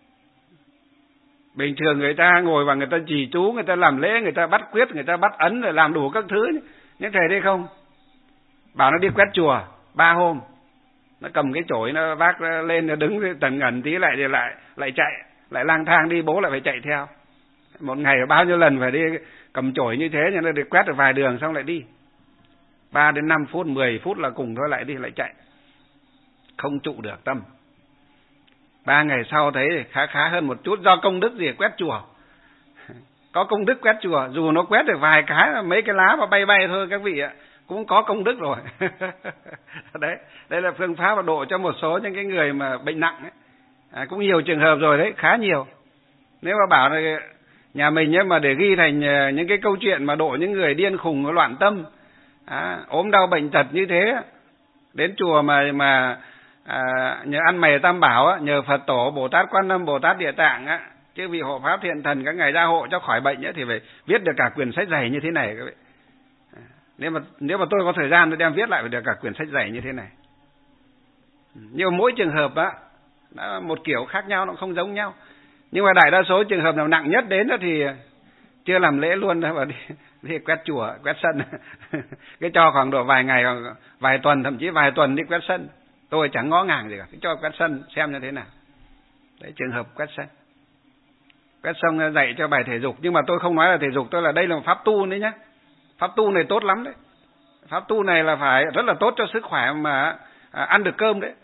Bình thường người ta ngồi và người ta trì chú, người ta làm lễ, người ta bắt quyết, người ta bắt ấn rồi làm đủ các thứ. Nhưng thầy đây không. Bảo nó đi quét chùa, 3 hôm. Nó cầm cái chổi nó vác lên, nó đứng tần ngẩn tí lại thì lại chạy, lại lang thang đi, bố lại phải chạy theo. Một ngày bao nhiêu lần phải đi cầm chổi như thế, cho nó được quét được vài đường xong lại đi. 3 đến 5 phút, 10 phút là cùng thôi, lại đi lại chạy. Không trụ được tâm. 3 ngày sau thấy khá hơn một chút, do công đức gì quét chùa. Có công đức quét chùa, dù nó quét được vài cái, mấy cái lá mà bay thôi các vị ạ, cũng có công đức rồi. Đấy, đây là phương pháp độ cho một số những cái người mà bệnh nặng ấy. Cũng nhiều trường hợp rồi đấy, khá nhiều. Nếu mà bảo là nhà mình ấy, mà để ghi thành những cái câu chuyện mà độ những người điên khùng loạn tâm, ốm đau bệnh tật như thế, đến chùa mà nhờ ăn mày tam bảo, nhờ Phật tổ, Bồ Tát Quan Âm, Bồ Tát Địa Tạng á, chứ vì hộ pháp thiện thần các ngài gia hộ cho khỏi bệnh ấy, thì phải viết được cả quyển sách dày như thế này các vị. Nếu mà tôi có thời gian tôi đem viết lại được cả quyển sách dày như thế này. Nhưng mà mỗi trường hợp á, nó một kiểu khác nhau, nó không giống nhau. Nhưng mà đại đa số trường hợp nào nặng nhất đến đó thì chưa làm lễ luôn đó, và đi quét chùa, quét sân. Cái cho khoảng độ vài ngày, vài tuần, thậm chí vài tuần đi quét sân. Tôi chẳng ngó ngàng gì cả, cứ cho quét sân xem như thế nào. Đấy, trường hợp quét sân. Quét xong dạy cho bài thể dục, nhưng mà tôi không nói là thể dục, tôi là đây là một pháp tu đấy nhá. Pháp tu này tốt lắm đấy. Pháp tu này là phải rất là tốt cho sức khỏe mà ăn được cơm đấy.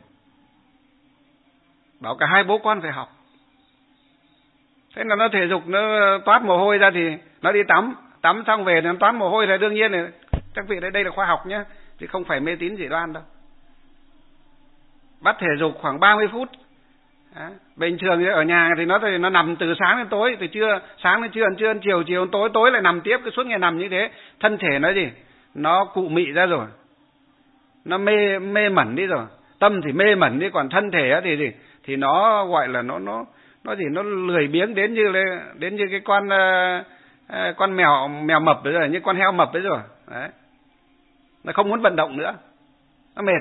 Bảo cả hai bố con phải học. Thế là nó thể dục, nó toát mồ hôi ra thì nó đi tắm xong về nó toát mồ hôi, là đương nhiên là các vị đây là khoa học nhá, chứ không phải mê tín dị đoan đâu. Bắt thể dục khoảng 30 phút. Bình thường ở nhà thì nó nằm từ sáng đến tối, từ sáng đến trưa, chiều đến tối lại nằm tiếp, cứ suốt ngày nằm như thế, thân thể nó gì, nó cụ mị ra rồi, nó mê mẩn đi rồi, tâm thì mê mẩn đi, còn thân thể thì nó gọi là nó lười biếng đến như cái con mèo mập đấy rồi, như con heo mập đấy rồi. Đấy, nó không muốn vận động nữa, nó mệt.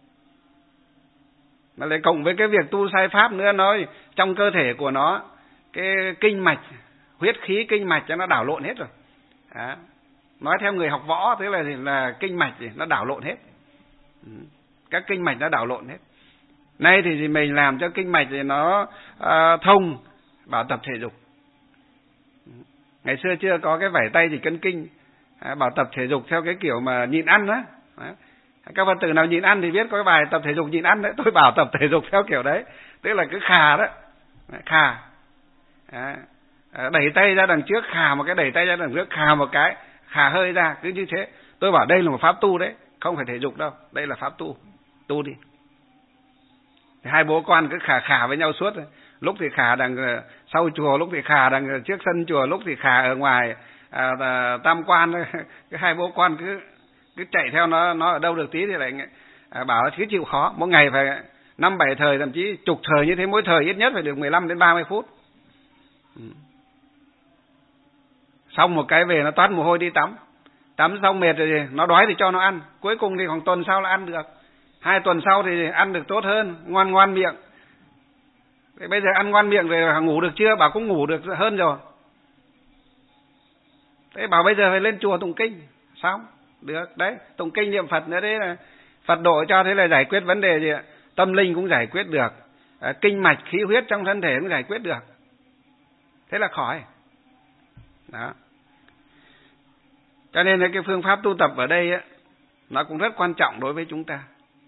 Mà lại cộng với cái việc tu sai pháp nữa, nó trong cơ thể của nó cái kinh mạch, huyết khí kinh mạch cho nó đảo lộn hết rồi. Đó. Nói theo người học võ thế là kinh mạch thì nó đảo lộn hết. Các kinh mạch nó đảo lộn hết. Nay thì mình làm cho kinh mạch thì nó thông, bảo tập thể dục. Ngày xưa chưa có cái vải tay thì cân kinh, bảo tập thể dục theo cái kiểu mà nhịn ăn đó. Các Phật tử nào nhịn ăn thì biết có cái bài tập thể dục nhịn ăn đấy, tôi bảo tập thể dục theo kiểu đấy, tức là cứ khà đó, khà, đẩy tay ra đằng trước, khà một cái, đẩy tay ra đằng trước, khà một cái, khà hơi ra, cứ như thế. Tôi bảo đây là một pháp tu đấy, không phải thể dục đâu, đây là pháp tu đi. Thì hai bố con cứ khà với nhau suốt, lúc thì khà đằng sau chùa, lúc thì khà đằng trước sân chùa, lúc thì khà ở ngoài tam quan. Cái hai bố con cứ chạy theo nó ở đâu được tí thì lại bảo cứ chịu khó, mỗi ngày phải 5-7 thời, thậm chí chục thời như thế, mỗi thời ít nhất phải được 15 đến 30 phút. Xong một cái về nó toát mồ hôi đi tắm xong mệt rồi thì nó đói thì cho nó ăn, cuối cùng thì khoảng tuần sau là ăn được, 2 tuần sau thì ăn được tốt hơn, ngoan miệng. Thế bây giờ ăn ngoan miệng rồi ngủ được chưa? Bảo cũng ngủ được hơn rồi. Thế bảo bây giờ phải lên chùa tụng kinh, xong được đấy, tụng kinh niệm Phật nữa, đấy là Phật độ cho, thế là giải quyết vấn đề gì ạ? Tâm linh cũng giải quyết được, kinh mạch khí huyết trong thân thể cũng giải quyết được, thế là khỏi. Đó. Cho nên là cái phương pháp tu tập ở đây á, nó cũng rất quan trọng đối với chúng ta.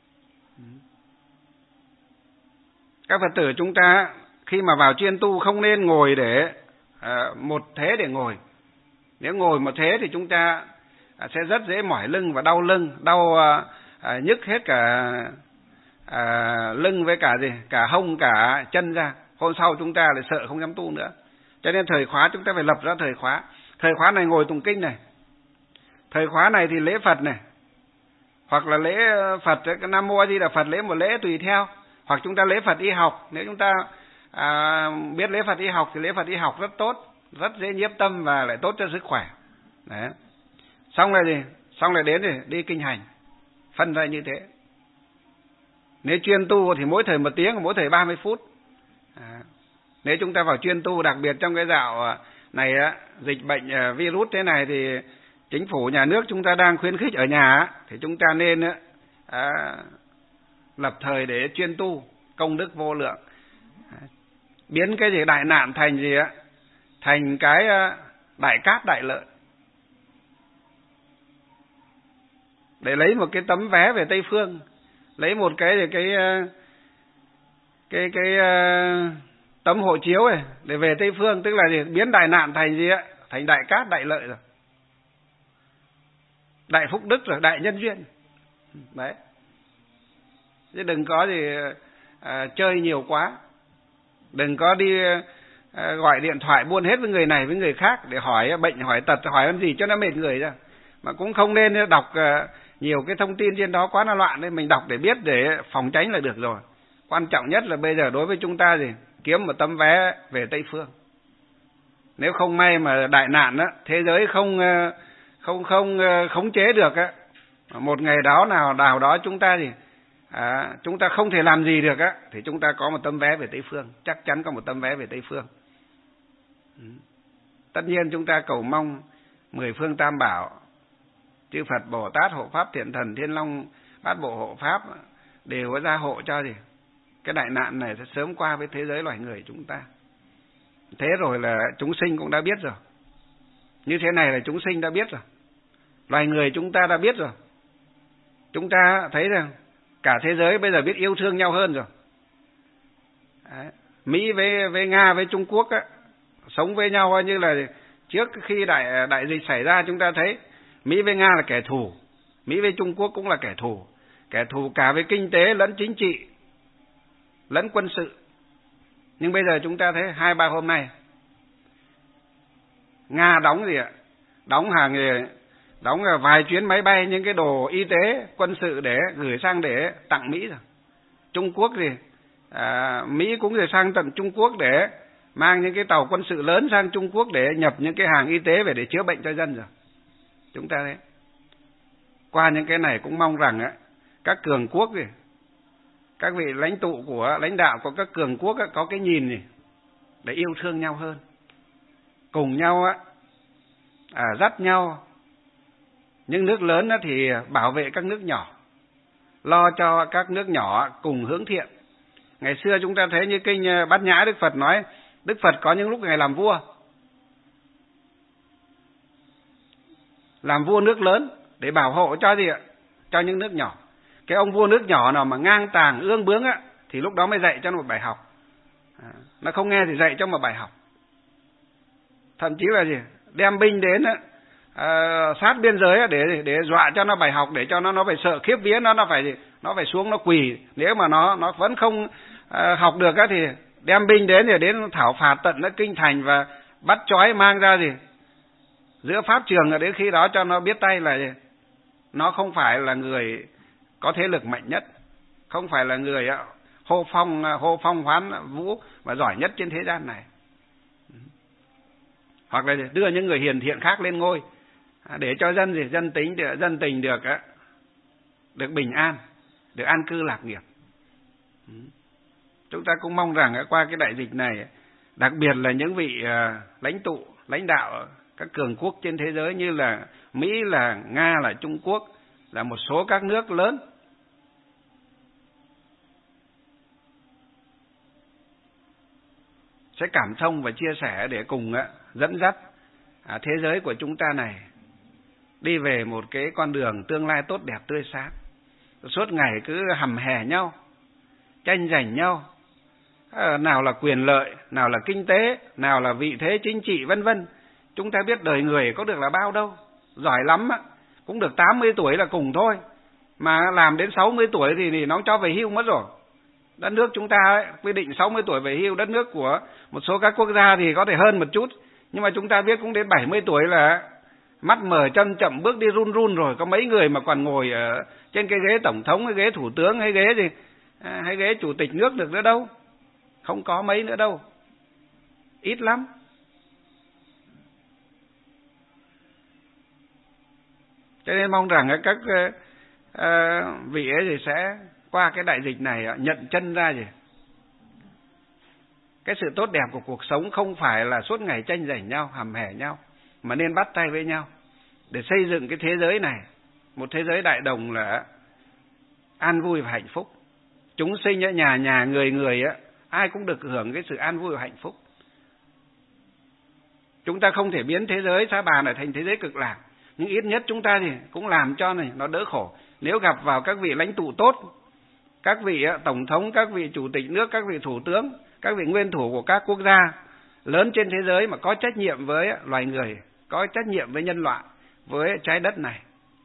Các Phật tử chúng ta khi mà vào chuyên tu không nên ngồi để một thế để ngồi. Nếu ngồi một thế thì chúng ta sẽ rất dễ mỏi lưng và đau lưng, nhức hết cả lưng với cả hông, cả chân ra. Hôm sau chúng ta lại sợ không dám tu nữa. Cho nên thời khóa chúng ta phải lập ra thời khóa. Thời khóa này ngồi tụng kinh này. Thời khóa này thì lễ Phật này. Hoặc là lễ Phật, cái Nam Mô A Di Đà Phật, lễ một lễ tùy theo. Hoặc chúng ta lễ Phật y học. Nếu chúng ta biết lễ Phật y học thì lễ Phật y học rất tốt, rất dễ nhiếp tâm và lại tốt cho sức khỏe. Đấy. Xong rồi đến thì đi kinh hành, phân ra như thế. Nếu chuyên tu thì mỗi thời 1 tiếng, mỗi thời 30 phút. Nếu chúng ta vào chuyên tu, đặc biệt trong cái dạo này dịch bệnh virus thế này thì chính phủ nhà nước chúng ta đang khuyến khích ở nhà thì chúng ta nên lập thời để chuyên tu, công đức vô lượng, biến cái gì đại nạn thành gì á, thành cái đại cát đại lợi, để lấy một cái tấm vé về Tây Phương, lấy một cái tấm hộ chiếu này để về Tây Phương, tức là gì? Biến đại nạn thành gì ạ? Thành đại cát đại lợi rồi, đại phúc đức rồi, đại nhân duyên. Đấy, chứ đừng có gì chơi nhiều quá, đừng có đi gọi điện thoại buôn hết với người này với người khác để hỏi bệnh hỏi tật, hỏi làm gì cho nó mệt người ra, mà cũng không nên đọc nhiều cái thông tin trên đó quá là loạn đấy. Mình đọc để biết, để phòng tránh là được rồi. Quan trọng nhất là bây giờ đối với chúng ta gì? Kiếm một tấm vé về Tây Phương. Nếu không may mà đại nạn á, thế giới không khống chế được á, một ngày nào đó chúng ta gì? Chúng ta không thể làm gì được á, thì chúng ta có một tấm vé về Tây Phương, chắc chắn có một tấm vé về Tây Phương. Tất nhiên chúng ta cầu mong 10 phương Tam Bảo, chư Phật, Bồ Tát, hộ pháp, thiện thần, Thiên Long, Bát Bộ hộ pháp đều có gia hộ cho gì? Cái đại nạn này sẽ sớm qua với thế giới loài người chúng ta. Thế rồi là chúng sinh cũng đã biết rồi. Như thế này là chúng sinh đã biết rồi. Loài người chúng ta đã biết rồi. Chúng ta thấy rằng cả thế giới bây giờ biết yêu thương nhau hơn rồi. Đấy. Mỹ với Nga với Trung Quốc á, sống với nhau như là trước khi đại dịch xảy ra, chúng ta thấy Mỹ với Nga là kẻ thù, Mỹ với Trung Quốc cũng là kẻ thù cả về kinh tế lẫn chính trị lẫn quân sự. Nhưng bây giờ chúng ta thấy 2-3 hôm nay Nga đóng gì ạ? Đóng vài chuyến máy bay những cái đồ y tế quân sự để gửi sang để tặng Mỹ rồi. Trung Quốc thì Mỹ cũng rồi sang tận Trung Quốc để mang những cái tàu quân sự lớn sang Trung Quốc để nhập những cái hàng y tế về để chữa bệnh cho dân rồi. Chúng ta thấy qua những cái này cũng mong rằng các cường quốc gì, các vị lãnh đạo của các cường quốc có cái nhìn gì để yêu thương nhau hơn, cùng nhau dắt nhau. Những nước lớn thì bảo vệ các nước nhỏ, lo cho các nước nhỏ cùng hướng thiện. Ngày xưa chúng ta thấy như kinh Bát Nhã Đức Phật nói, Đức Phật có những lúc Ngài làm vua nước lớn để bảo hộ cho gì ạ? Cho những nước nhỏ. Cái ông vua nước nhỏ nào mà ngang tàng ương bướng thì lúc đó mới dạy cho nó một bài học. Nó không nghe thì dạy cho một bài học. Thậm chí là gì? Đem binh đến sát biên giới để dọa cho nó bài học, để cho nó phải sợ khiếp vía, nó phải xuống nó quỳ. Nếu mà nó vẫn không học được thì đem binh đến để đến thảo phạt tận nó kinh thành và bắt trói mang ra gì giữa pháp trường, đến khi đó cho nó biết tay là gì? Nó không phải là người có thế lực mạnh nhất, không phải là người hô phong hoán vũ và giỏi nhất trên thế gian này, hoặc là đưa những người hiền thiện khác lên ngôi để cho dân tình được bình an, được an cư lạc nghiệp. Chúng ta cũng mong rằng qua cái đại dịch này, đặc biệt là những vị lãnh đạo các cường quốc trên thế giới như là Mỹ, là Nga, là Trung Quốc, là một số các nước lớn, sẽ cảm thông và chia sẻ để cùng dẫn dắt thế giới của chúng ta này đi về một cái con đường tương lai tốt đẹp tươi sáng. Suốt ngày cứ hầm hè nhau, tranh giành nhau, nào là quyền lợi, nào là kinh tế, nào là vị thế chính trị, vân vân. Chúng ta biết đời người có được là bao đâu, giỏi lắm cũng được 80 tuổi là cùng thôi, mà làm đến 60 tuổi thì nó cho về hưu mất rồi. Đất nước chúng ta quy định 60 tuổi về hưu, đất nước của một số các quốc gia thì có thể hơn một chút, nhưng mà chúng ta biết cũng đến 70 tuổi là mắt mở chân chậm bước đi run rồi. Có mấy người mà còn ngồi ở trên cái ghế tổng thống, cái ghế thủ tướng, hay ghế chủ tịch nước được nữa đâu. Không có mấy nữa đâu, ít lắm. Cho nên mong rằng các vị ấy thì sẽ qua cái đại dịch này nhận chân ra gì, cái sự tốt đẹp của cuộc sống không phải là suốt ngày tranh giành nhau, hầm hè nhau, mà nên bắt tay với nhau để xây dựng cái thế giới này, một thế giới đại đồng là an vui và hạnh phúc. Chúng sinh ở nhà nhà người người á, ai cũng được hưởng cái sự an vui và hạnh phúc. Chúng ta không thể biến thế giới Sa Bà này thành thế giới cực lạc, nhưng ít nhất chúng ta thì cũng làm cho này nó đỡ khổ. Nếu gặp vào các vị lãnh tụ tốt, các vị tổng thống, các vị chủ tịch nước, các vị thủ tướng, các vị nguyên thủ của các quốc gia lớn trên thế giới mà có trách nhiệm với loài người, có trách nhiệm với nhân loại, với trái đất này,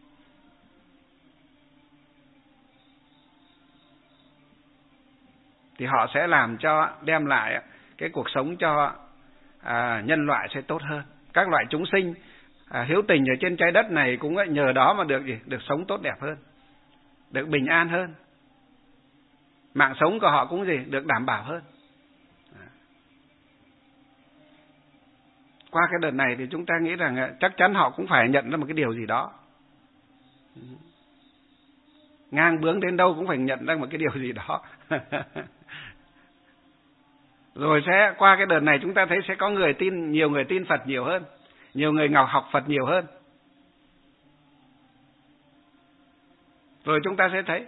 thì họ sẽ làm cho đem lại cái cuộc sống cho nhân loại sẽ tốt hơn. Các loại chúng sinh hiếu tình ở trên trái đất này cũng nhờ đó mà được sống tốt đẹp hơn, được bình an hơn. Mạng sống của họ cũng được đảm bảo hơn. Qua cái đợt này thì chúng ta nghĩ rằng chắc chắn họ cũng phải nhận ra một cái điều gì đó. Ngang bướng đến đâu cũng phải nhận ra một cái điều gì đó. Rồi sẽ qua cái đợt này chúng ta thấy sẽ có nhiều người tin Phật nhiều hơn, nhiều người học Phật nhiều hơn. Rồi chúng ta sẽ thấy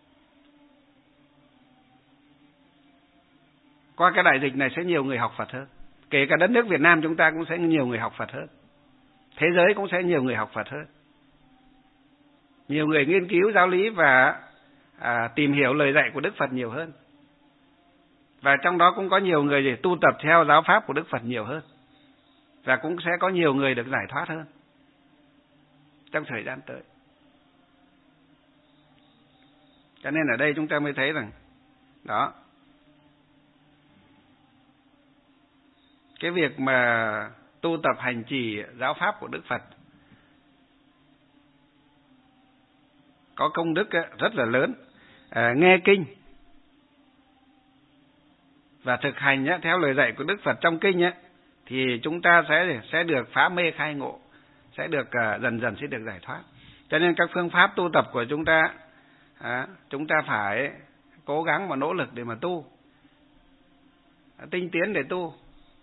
qua cái đại dịch này sẽ nhiều người học Phật hơn. Kể cả đất nước Việt Nam chúng ta cũng sẽ nhiều người học Phật hơn. Thế giới cũng sẽ nhiều người học Phật hơn. Nhiều người nghiên cứu giáo lý và tìm hiểu lời dạy của Đức Phật nhiều hơn. Và trong đó cũng có nhiều người tu tập theo giáo pháp của Đức Phật nhiều hơn. Và cũng sẽ có nhiều người được giải thoát hơn trong thời gian tới. Cho nên ở đây chúng ta mới thấy rằng đó, cái việc mà tu tập hành trì giáo pháp của Đức Phật có công đức rất là lớn. Nghe kinh và thực hành theo lời dạy của Đức Phật trong kinh thì chúng ta sẽ được phá mê khai ngộ, sẽ được dần dần sẽ được giải thoát. Cho nên các phương pháp tu tập của chúng ta phải cố gắng và nỗ lực để mà tu, tinh tiến để tu.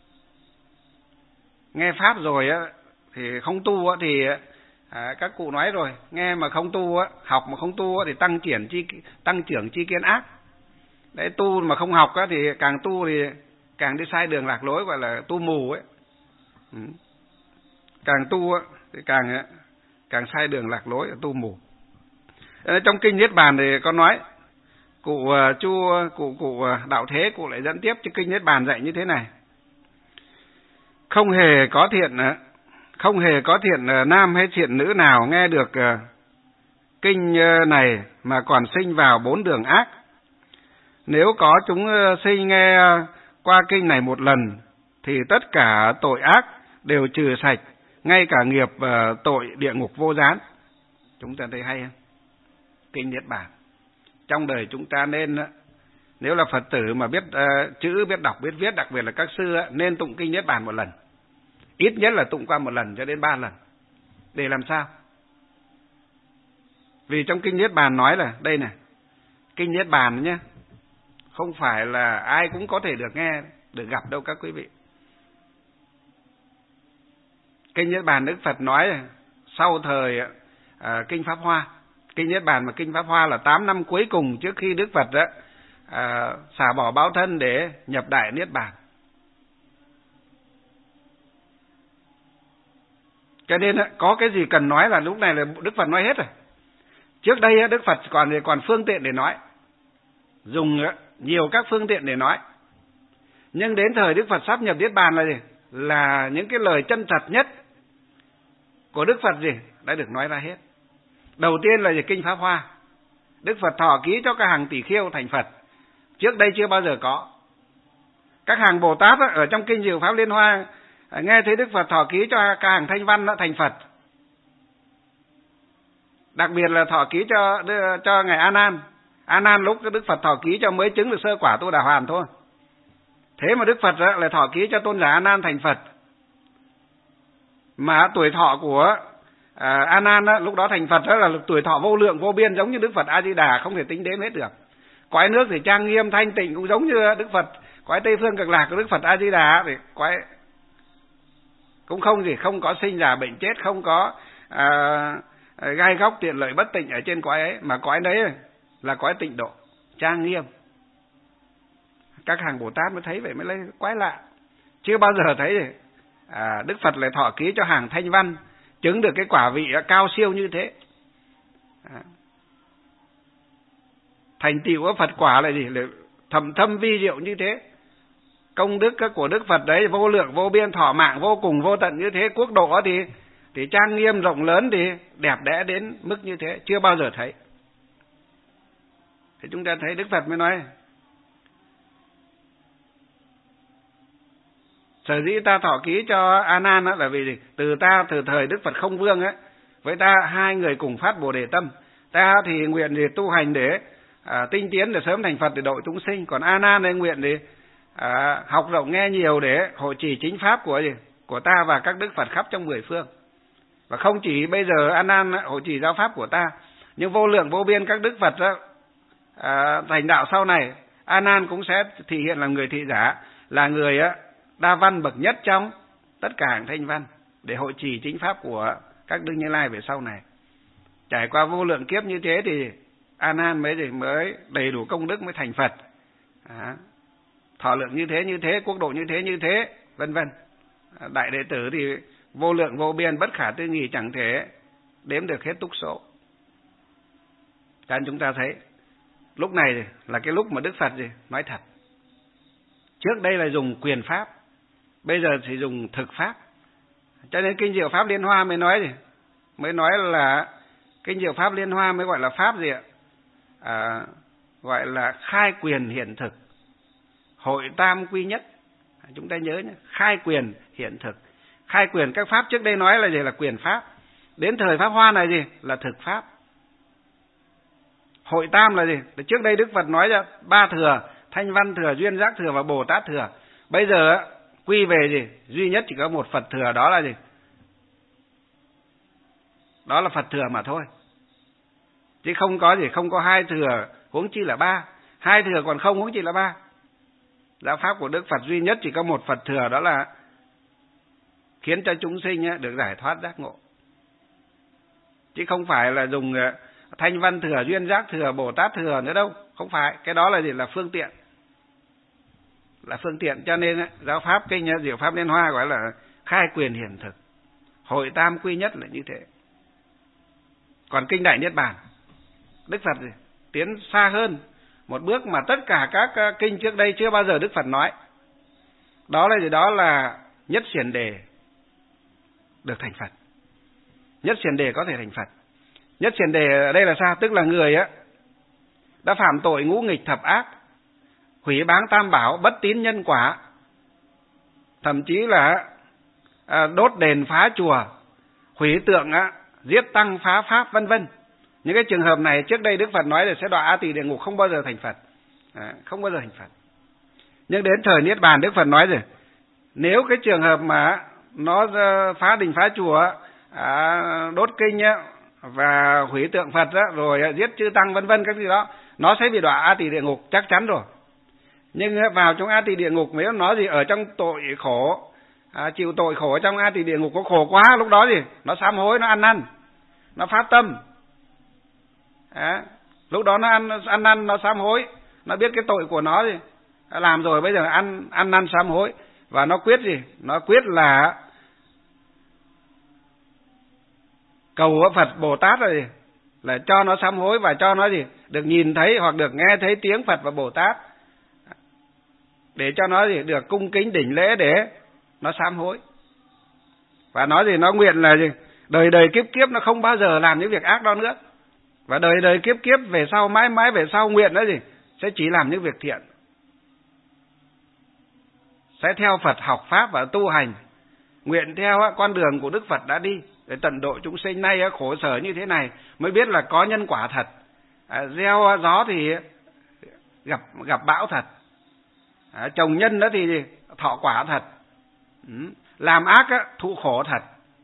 Nghe pháp rồi thì không tu thì các cụ nói rồi, nghe mà không tu học mà không tu thì tăng trưởng chi kiến ác. Đấy, tu mà không học thì càng tu thì càng đi sai đường lạc lối, gọi là tu mù ấy. Càng tu thì càng sai đường lạc lối, tu mù. Trong kinh Niết Bàn thì có nói, cụ Đạo Thế cụ lại dẫn tiếp cho kinh Niết Bàn dạy như thế này: không hề có thiện nam hay thiện nữ nào nghe được kinh này mà còn sinh vào 4 đường ác. Nếu có chúng sinh nghe qua kinh này một lần thì tất cả tội ác đều trừ sạch, ngay cả nghiệp tội địa ngục vô gián. Chúng ta thấy hay không? Kinh Niết Bàn. Trong đời chúng ta nên, nếu là Phật tử mà biết chữ, biết đọc, biết viết, đặc biệt là các sư, nên tụng kinh Niết Bàn một lần. Ít nhất là tụng qua 1 lần cho đến 3 lần. Để làm sao? Vì trong kinh Niết Bàn nói là, đây này, kinh Niết Bàn nhé, không phải là ai cũng có thể được nghe, được gặp đâu các quý vị. Kinh Niết Bàn Đức Phật nói sau thời kinh Pháp Hoa. Kinh Niết Bàn và kinh Pháp Hoa là 8 năm cuối cùng trước khi Đức Phật xả bỏ báo thân để nhập Đại Niết Bàn. Cho nên có cái gì cần nói là lúc này là Đức Phật nói hết rồi. Trước đây Đức Phật còn phương tiện để nói, dùng nhiều các phương tiện để nói. Nhưng đến thời Đức Phật sắp nhập Niết Bàn là gì? Là những cái lời chân thật nhất của Đức Phật đã được nói ra hết. Đầu tiên là kinh Pháp Hoa. Đức Phật thọ ký cho các hàng tỷ khiêu thành Phật. Trước đây chưa bao giờ có. Các hàng Bồ Tát ở trong kinh Diệu Pháp Liên Hoa nghe thấy Đức Phật thọ ký cho các hàng Thanh Văn thành Phật. Đặc biệt là thọ ký cho ngài A Nan. A Nan lúc Đức Phật thọ ký cho mới chứng được sơ quả Tu Đà Hoàn thôi. Thế mà Đức Phật lại thọ ký cho tôn giả A Nan thành Phật. Mà tuổi thọ của A Nan lúc đó thành Phật là tuổi thọ vô lượng vô biên, giống như Đức Phật A Di Đà, không thể tính đếm hết được. Cõi nước thì trang nghiêm thanh tịnh cũng giống như Đức Phật. Cõi Tây Phương Cực Lạc của Đức Phật A Di Đà thì cũng không có sinh già bệnh chết, không có gai góc tiện lợi bất tịnh ở trên cõi ấy, mà cõi đấy là cõi tịnh độ, trang nghiêm. Các hàng Bồ Tát mới thấy vậy mới lấy quái lạ. Chưa bao giờ thấy Đức Phật lại thọ ký cho hàng Thanh Văn chứng được cái quả vị cao siêu như thế. Thành tựu của Phật quả là gì? Là thầm thâm vi diệu như thế. Công đức của Đức Phật đấy vô lượng vô biên, thọ mạng vô cùng vô tận như thế. Quốc độ thì trang nghiêm rộng lớn, thì đẹp đẽ đến mức như thế, chưa bao giờ thấy. Thì chúng ta thấy Đức Phật mới nói sở dĩ ta thọ ký cho A Nan là vì gì? Từ thời Đức Phật Không Vương ấy, với ta hai người cùng phát Bồ Đề tâm. Ta thì nguyện thì tu hành để tinh tiến để sớm thành Phật để độ chúng sinh, còn A Nan này nguyện thì học rộng nghe nhiều để hộ trì chính pháp của ta và các đức Phật khắp trong 10 phương. Và không chỉ bây giờ A Nan hộ trì giáo pháp của ta, nhưng vô lượng vô biên các đức Phật thành đạo sau này, A Nan cũng sẽ thể hiện là người thị giả, là người đa văn bậc nhất trong tất cả hàng Thanh Văn để hộ trì chính pháp của các đức Như Lai về sau này. Trải qua vô lượng kiếp như thế thì A Nan mới đầy đủ công đức mới thành Phật. Thọ lượng như thế, quốc độ như thế, vân vân. Đại đệ tử thì vô lượng vô biên, bất khả tư nghị, chẳng thể đếm được hết túc số. Cho nên chúng ta thấy lúc này là cái lúc mà Đức Phật nói thật. Trước đây là dùng quyền pháp, bây giờ thì dùng thực pháp. Cho nên Kinh Diệu Pháp Liên Hoa mới nói là Kinh Diệu Pháp Liên Hoa mới gọi là pháp gì ạ? Gọi là khai quyền hiển thực, hội tam quy nhất. Chúng ta nhớ nhé, khai quyền hiển thực. Khai quyền các pháp trước đây nói là gì? Là quyền pháp. Đến thời Pháp Hoa này là thực pháp. Hội tam là gì? Trước đây Đức Phật nói ra 3 thừa: Thanh Văn thừa, Duyên Giác thừa và Bồ Tát thừa. Bây giờ quy về duy nhất chỉ có một Phật thừa, đó là gì? Đó là Phật thừa mà thôi. Chứ không có 2 thừa, huống chi là 3. 2 thừa còn không, huống chi là 3. Giáo pháp của Đức Phật duy nhất chỉ có một Phật thừa, đó là khiến cho chúng sinh được giải thoát giác ngộ. Chứ không phải là dùng Thanh Văn thừa, Duyên Giác thừa, Bồ Tát thừa nữa đâu. Không phải, cái đó là gì? Là phương tiện. Là phương tiện, cho nên giáo pháp Kinh Diệu Pháp Liên Hoa gọi là khai quyền hiển thực, hội tam quy nhất là như thế. Còn Kinh Đại Niết Bàn, Đức Phật tiến xa hơn một bước mà tất cả các kinh trước đây chưa bao giờ Đức Phật nói. Đó là gì? Đó là nhất xiển đề được thành Phật. Nhất xiển đề có thể thành Phật. Nhất xiển đề ở đây là sao? Tức là người đã phạm tội ngũ nghịch thập ác, hủy báng tam bảo, bất tín nhân quả, thậm chí là đốt đền phá chùa, hủy tượng, giết tăng phá pháp, vân vân. Những cái trường hợp này trước đây Đức Phật nói là sẽ đọa A Tỳ địa ngục, không bao giờ thành Phật. Không bao giờ thành Phật. Nhưng đến thời Niết Bàn Đức Phật nói rồi, nếu cái trường hợp mà nó phá đình phá chùa, đốt kinh và hủy tượng Phật rồi giết chư tăng vân vân các gì đó, nó sẽ bị đọa A Tỳ địa ngục chắc chắn rồi. Nhưng vào trong A Tỳ địa ngục nếu nó ở trong tội khổ, chịu tội khổ trong A Tỳ địa ngục có khổ quá, lúc đó nó sám hối, nó ăn năn, nó phát tâm. Lúc đó nó ăn năn, nó sám hối, nó biết cái tội của nó làm rồi, bây giờ ăn năn sám hối, và nó quyết nó quyết là cầu Phật Bồ Tát là cho nó sám hối, và cho nó được nhìn thấy hoặc được nghe thấy tiếng Phật và Bồ Tát, để cho nó được cung kính đỉnh lễ để nó sám hối. Và nó nguyện là đời đời kiếp kiếp nó không bao giờ làm những việc ác đó nữa. Và đời đời kiếp kiếp về sau, mãi mãi về sau nguyện đó sẽ chỉ làm những việc thiện, sẽ theo Phật học pháp và tu hành, nguyện theo con đường của Đức Phật đã đi để tận độ chúng sinh. Nay khổ sở như thế này mới biết là có nhân quả thật. Gieo gió thì gặp bão thật. Trồng nhân đó thì thọ quả thật. Làm ác thụ khổ thật.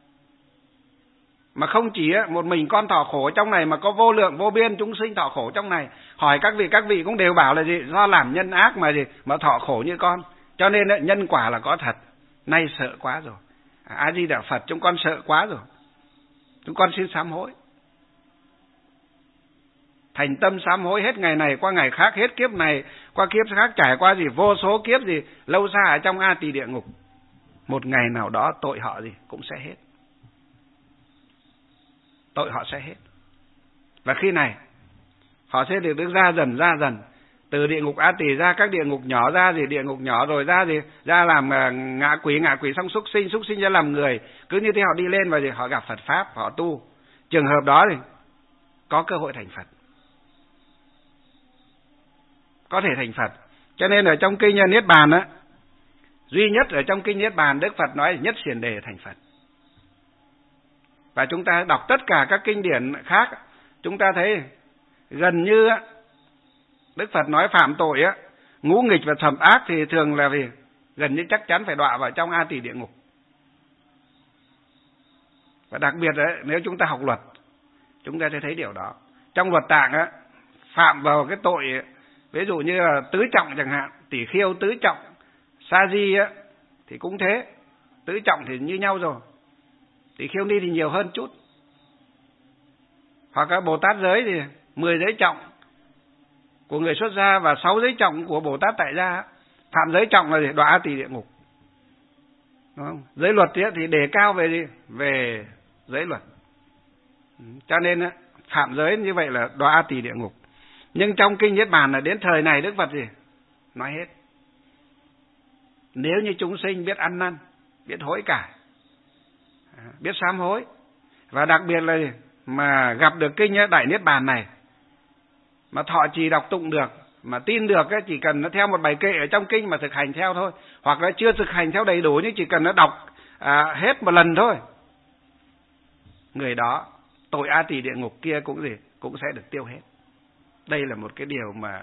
Mà không chỉ một mình con thọ khổ trong này, mà có vô lượng vô biên chúng sinh thọ khổ trong này. Hỏi các vị cũng đều bảo là do làm nhân ác mà thọ khổ như con. Cho nên nhân quả là có thật. Nay sợ quá rồi. A Di Đà Phật, chúng con sợ quá rồi, chúng con xin sám hối. thành tâm sám hối hết ngày này qua ngày khác, hết kiếp này qua kiếp khác, trải qua gì vô số kiếp gì lâu xa ở trong A Tỳ địa ngục, một ngày nào đó tội họ gì cũng sẽ hết. Tội họ sẽ hết. Và khi này họ sẽ được ra dần từ địa ngục A Tỳ ra các địa ngục nhỏ, ra gì địa ngục nhỏ rồi ra gì ra làm ngạ quỷ xong súc sinh ra làm người. Cứ như thế họ đi lên và gì họ gặp Phật pháp, họ tu. Trường hợp đó thì có cơ hội thành Phật, có thể thành Phật. Cho nên ở trong kinh Niết Bàn á, duy nhất ở trong kinh Niết Bàn Đức Phật nói nhất xiển đề thành Phật. Và chúng ta đọc tất cả các kinh điển khác, chúng ta thấy gần như á, Đức Phật nói phạm tội á, ngũ nghịch và thầm ác thì thường là vì gần như chắc chắn phải đọa vào trong A Tỳ địa ngục. Và đặc biệt đấy, nếu chúng ta học luật, chúng ta sẽ thấy điều đó. Trong luật tạng á, phạm vào cái tội ví dụ như là tứ trọng chẳng hạn, tỷ khiêu tứ trọng, sa di á thì cũng thế, tứ trọng thì như nhau rồi, tỷ khiêu ni thì nhiều hơn chút. Hoặc là Bồ Tát giới thì 10 giới trọng của người xuất gia và 6 giới trọng của Bồ Tát tại gia. Phạm giới trọng là để đọa A Tỳ địa ngục, đúng không? Giới luật thì đề cao về gì? Về giới luật. Cho nên phạm giới như vậy là đọa A Tỳ địa ngục. Nhưng trong kinh Niết Bàn là đến thời này Đức Phật gì nói hết, nếu như chúng sinh biết ăn năn, biết hối cải, biết sám hối, và đặc biệt là mà gặp được kinh Đại Niết Bàn này, mà thọ trì đọc tụng được, mà tin được, chỉ cần nó theo một bài kệ ở trong kinh mà thực hành theo thôi, hoặc là chưa thực hành theo đầy đủ nhưng chỉ cần nó đọc hết một lần thôi, người đó tội A Tỳ địa ngục kia cũng sẽ được tiêu hết. Đây là một cái điều mà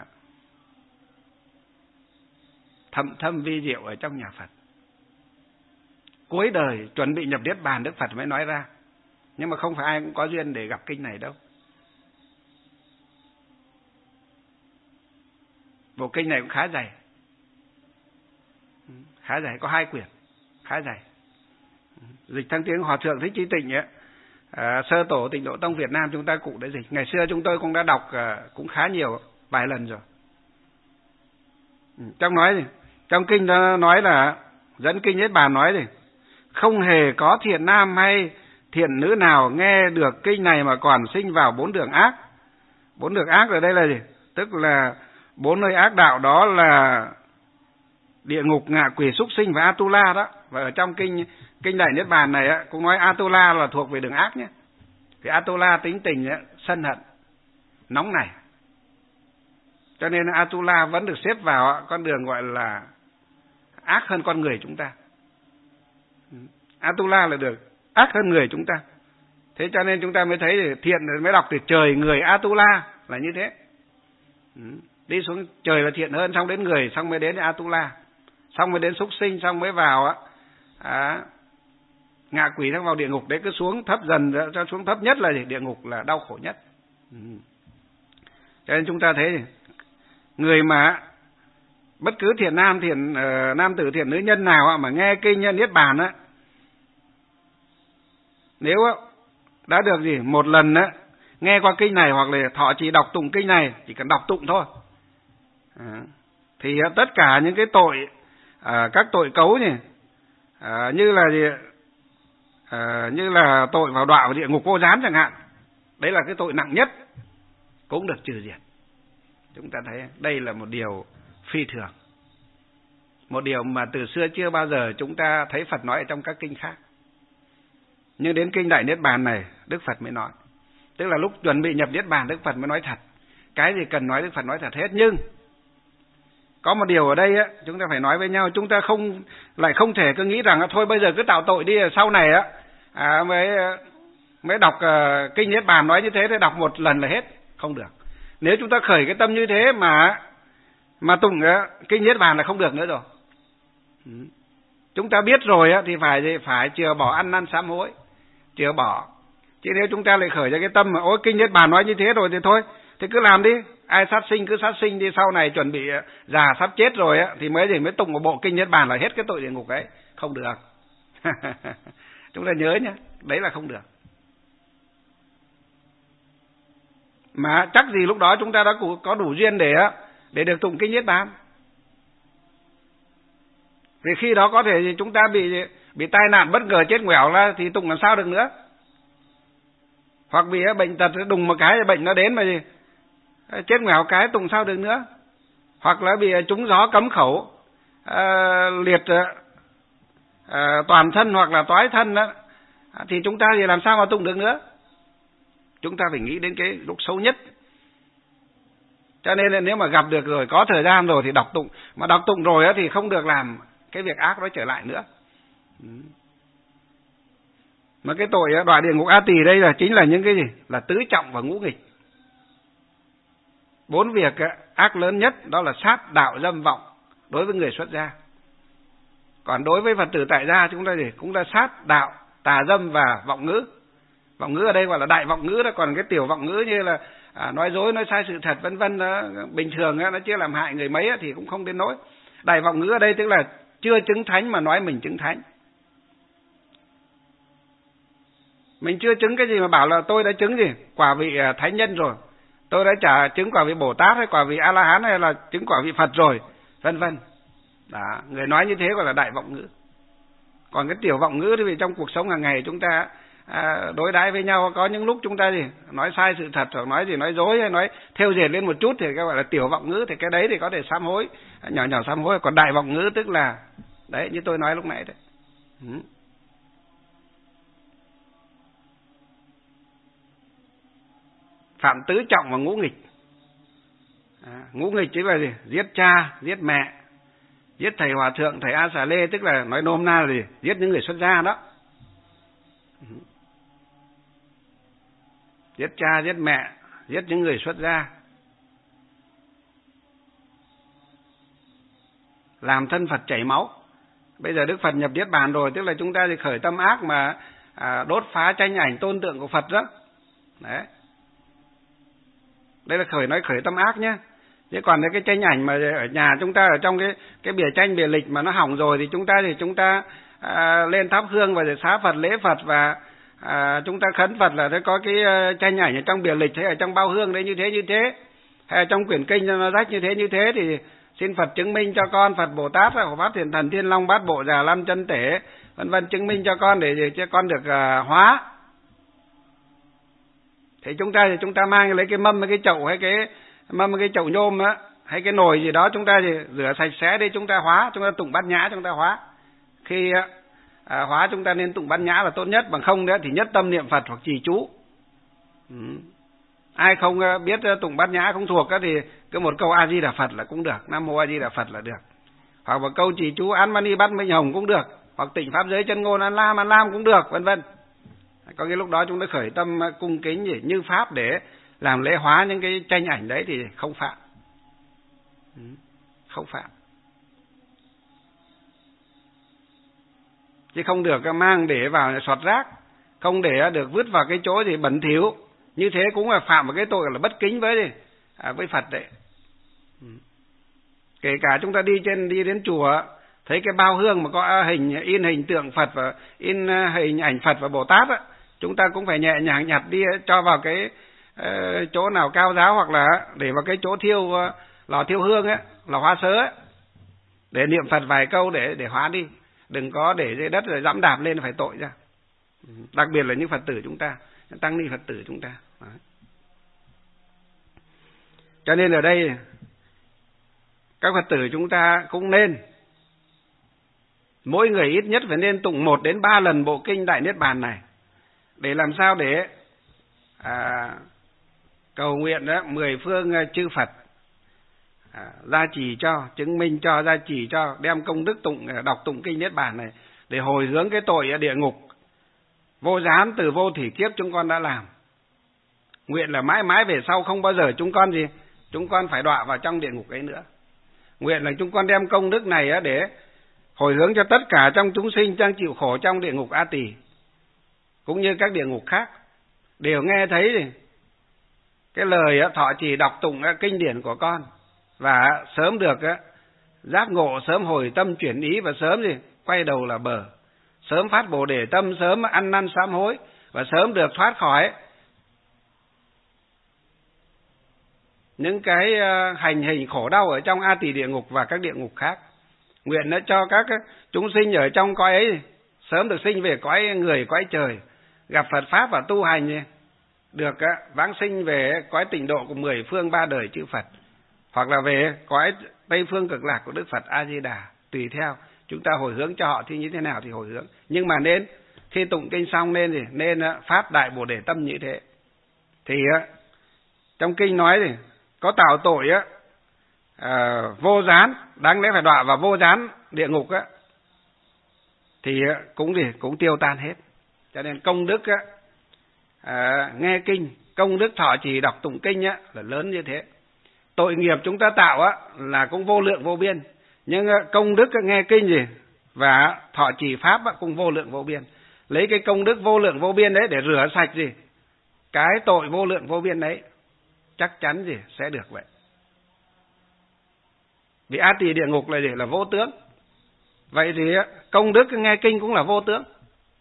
thâm vi diệu ở trong nhà Phật. Cuối đời chuẩn bị nhập Niết Bàn Đức Phật mới nói ra, nhưng mà không phải ai cũng có duyên để gặp kinh này đâu. Bộ kinh này cũng khá dày, có 2 quyển, khá dày. Dịchทั้ng tiếng Hòa Thượng Thích Chí Tịnh ấy, Sơ Tổ Tịnh Độ Tông Việt Nam chúng ta cũng đã dịch. Ngày xưa chúng tôi cũng đã đọc cũng khá nhiều, vài lần rồi. Trong kinh nó nói là, dẫn kinh Niết Bàn nói thì không hề có thiện nam hay thiện nữ nào nghe được kinh này mà còn sinh vào 4 đường ác. 4 đường ác ở đây là gì? Tức là 4 nơi ác đạo, đó là địa ngục, ngạ quỷ, súc sinh và Atula đó. Và ở trong kinh Đại Niết Bàn này cũng nói Atula là thuộc về đường ác nhé. Thì Atula tính tình sân hận, nóng nảy, cho nên Atula vẫn được xếp vào con đường gọi là ác hơn con người chúng ta. Atula là được ác hơn người chúng ta. Thế cho nên chúng ta mới thấy thiện, mới đọc từ trời người Atula là như thế. Đi xuống trời là thiện hơn, xong đến người, xong mới đến Atula, xong mới đến súc sinh, xong mới vào ngạ quỷ, xong vào địa ngục. Đấy cứ xuống thấp dần cho xuống thấp nhất là địa ngục là đau khổ nhất. Cho nên chúng ta thấy người mà bất cứ thiện nam, thiện nam tử, thiện nữ nhân nào mà nghe kinh Niết Bàn á, nếu đã được một lần nghe qua kinh này hoặc là thọ trì đọc tụng kinh này, chỉ cần đọc tụng thôi, thì tất cả những cái tội, các tội cấu như là tội vào đọa vào địa ngục vô gián chẳng hạn, đấy là cái tội nặng nhất, cũng được trừ diệt. Chúng ta thấy đây là một điều phi thường, một điều mà từ xưa chưa bao giờ chúng ta thấy Phật nói ở trong các kinh khác. Nhưng đến kinh Đại Niết Bàn này Đức Phật mới nói. Tức là lúc chuẩn bị nhập Niết Bàn Đức Phật mới nói thật. Cái gì cần nói Đức Phật nói thật hết. Nhưng có một điều ở đây chúng ta phải nói với nhau. Chúng ta không thể cứ nghĩ rằng thôi bây giờ cứ tạo tội đi, sau này mới đọc kinh Niết Bàn nói như thế, thì đọc một lần là hết. Không được. Nếu chúng ta khởi cái tâm như thế mà tụng kinh Niết Bàn là không được nữa rồi. Chúng ta biết rồi thì phải chừa bỏ ăn năn sám hối, chừa bỏ. Chứ nếu chúng ta lại khởi ra cái tâm mà ôi kinh Niết Bàn nói như thế rồi thì thôi, thì cứ làm đi, ai sát sinh cứ sát sinh đi, sau này chuẩn bị già sắp chết rồi thì mới tụng một bộ kinh Niết Bàn là hết cái tội địa ngục ấy. Không được. Chúng ta nhớ nhé, đấy là không được. Mà chắc gì lúc đó chúng ta đã có đủ duyên để được tụng kinh Niết Bàn. Vì khi đó có thể chúng ta bị tai nạn bất ngờ chết ngoẻo là thì tụng làm sao được nữa. Hoặc vì bệnh tật đùng một cái bệnh nó đến mà chết ngoẻo cái tụng sao được nữa. Hoặc là bị trúng gió cấm khẩu, liệt toàn thân hoặc là toái thân đó, thì chúng ta thì làm sao mà tụng được nữa. Chúng ta phải nghĩ đến cái lúc xấu nhất. Cho nên là nếu mà gặp được rồi, có thời gian rồi thì đọc tụng. Mà đọc tụng rồi thì không được làm cái việc ác đó trở lại nữa. Mà cái tội đọa địa ngục A Tỳ đây là chính là những cái gì? Là tứ trọng và ngũ nghịch. 4 việc ác lớn nhất đó là sát, đạo, dâm, vọng đối với người xuất gia. Còn đối với Phật tử tại gia chúng ta gì? Cũng là sát, đạo, tà dâm và vọng ngữ. Vọng ngữ ở đây gọi là đại vọng ngữ đó, còn cái tiểu vọng ngữ như là nói dối, nói sai sự thật vân vân, bình thường nó chưa làm hại người mấy thì cũng không đến nỗi. Đại vọng ngữ ở đây tức là chưa chứng thánh mà nói mình chứng thánh. Mình chưa chứng cái gì mà bảo là tôi đã chứng gì? Quả vị thánh nhân rồi. Tôi đã trả chứng quả vị Bồ Tát hay quả vị A-la-hán hay là chứng quả vị Phật rồi, vân vân. Đó, người nói như thế gọi là đại vọng ngữ. Còn cái tiểu vọng ngữ thì vì trong cuộc sống hàng ngày chúng ta đối đãi với nhau có những lúc chúng ta gì nói sai sự thật hoặc nói gì nói dối hay nói thêu dệt lên một chút thì cái gọi là tiểu vọng ngữ, thì cái đấy thì có thể sám hối, nhỏ nhỏ sám hối. Còn đại vọng ngữ tức là đấy như tôi nói lúc nãy đấy. Phạm tứ trọng và ngũ nghịch. Ngũ nghịch chính là gì? Giết cha, giết mẹ, giết thầy hòa thượng, thầy A Xà Lê, tức là nói nôm na là gì? Giết những người xuất gia đó. Giết cha, giết mẹ, giết những người xuất gia. Làm thân Phật chảy máu. Bây giờ Đức Phật nhập Niết Bàn rồi, tức là chúng ta thì khởi tâm ác mà đốt phá tranh ảnh tôn tượng của Phật đó. Đấy. Đây là khởi tâm ác nhé. Chứ còn cái tranh ảnh mà ở nhà chúng ta ở trong cái bìa tranh bìa lịch mà nó hỏng rồi thì chúng ta lên thắp hương và xá Phật lễ Phật và chúng ta khấn Phật là có cái tranh ảnh ở trong bìa lịch hay ở trong bao hương đấy như thế hay ở trong quyển kinh nó rách như thế thì xin Phật chứng minh cho con, Phật Bồ Tát Hộ Pháp Thiện Thần Thiên Long Bát Bộ Già Lam Chân Tể vân vân chứng minh cho con để cho con được hóa. Thì chúng ta mang lấy cái mâm cái chậu hay cái mâm cái chậu nhôm á hay cái nồi gì đó, chúng ta thì rửa sạch sẽ đi, chúng ta hóa, chúng ta tụng bát nhã chúng ta hóa. Khi hóa chúng ta nên tụng bát nhã là tốt nhất, bằng không nữa thì nhất tâm niệm Phật hoặc trì chú. Ai không biết tụng bát nhã không thuộc thì cứ một câu A Di Đà Phật là cũng được, Nam Mô A Di Đà Phật là được, hoặc một câu trì chú Án Mani Bát Minh Hồng cũng được, hoặc tịnh pháp giới chân ngôn An Lam cũng được, vân vân. Có cái lúc đó chúng ta khởi tâm cung kính như pháp để làm lễ hóa những cái tranh ảnh đấy thì không phạm. Không phạm. Chứ không được mang để vào xọt rác, không để được vứt vào cái chỗ gì bẩn thỉu. Như thế cũng là phạm một cái tội là bất kính với Phật đấy. Kể cả chúng ta đi đến chùa thấy cái bao hương mà có in hình tượng Phật và in hình ảnh Phật và Bồ Tát á, chúng ta cũng phải nhẹ nhàng nhặt đi cho vào cái chỗ nào cao giáo, hoặc là để vào cái chỗ lò thiêu hương á, lò hóa sớ á, để niệm Phật vài câu để hóa đi, đừng có để dưới đất rồi dẫm đạp lên phải tội ra. Đặc biệt là những Phật tử chúng ta, tăng ni Phật tử chúng ta. Đấy. Cho nên ở đây các Phật tử chúng ta cũng nên mỗi người ít nhất phải nên tụng 1 đến 3 lần bộ kinh Đại Niết Bàn này, để làm sao để cầu nguyện 10 phương chư Phật gia trì cho, chứng minh cho, gia trì cho, đem công đức đọc tụng kinh Niết Bàn này để hồi hướng cái tội địa ngục vô gián từ vô thủy kiếp chúng con đã làm. Nguyện là mãi mãi về sau không bao giờ chúng con phải đọa vào trong địa ngục ấy nữa. Nguyện là chúng con đem công đức này để hồi hướng cho tất cả trong chúng sinh đang chịu khổ trong địa ngục A Tỳ cũng như các địa ngục khác đều nghe thấy cái lời thọ trì đọc tụng kinh điển của con, và sớm được giác ngộ, sớm hồi tâm chuyển ý, và sớm quay đầu là bờ, sớm phát Bồ Đề tâm, sớm ăn năn sám hối, và sớm được thoát khỏi những cái hành hình khổ đau ở trong A Tỳ địa ngục và các địa ngục khác. Nguyện nó cho các chúng sinh ở trong cõi ấy sớm được sinh về cõi người, cõi trời, gặp Phật pháp và tu hành, được vãng sinh về cõi tịnh độ của 10 phương 3 đời chư Phật, hoặc là về cõi Tây phương cực lạc của Đức Phật A Di Đà, tùy theo chúng ta hồi hướng cho họ thì như thế nào thì hồi hướng. Nhưng mà nên khi tụng kinh xong nên phát đại Bồ Đề tâm như thế. Thì trong kinh nói thì có tạo tội vô gián, đáng lẽ phải đọa vào vô gián địa ngục thì cũng tiêu tan hết. Cho nên công đức nghe kinh, công đức thọ trì đọc tụng kinh là lớn như thế. Tội nghiệp chúng ta tạo là cũng vô lượng vô biên, nhưng công đức nghe kinh và thọ trì pháp cũng vô lượng vô biên. Lấy cái công đức vô lượng vô biên đấy để rửa sạch cái tội vô lượng vô biên đấy, chắc chắn sẽ được vậy. Vì A Tỳ địa ngục là vô tướng. Vậy thì công đức nghe kinh cũng là vô tướng.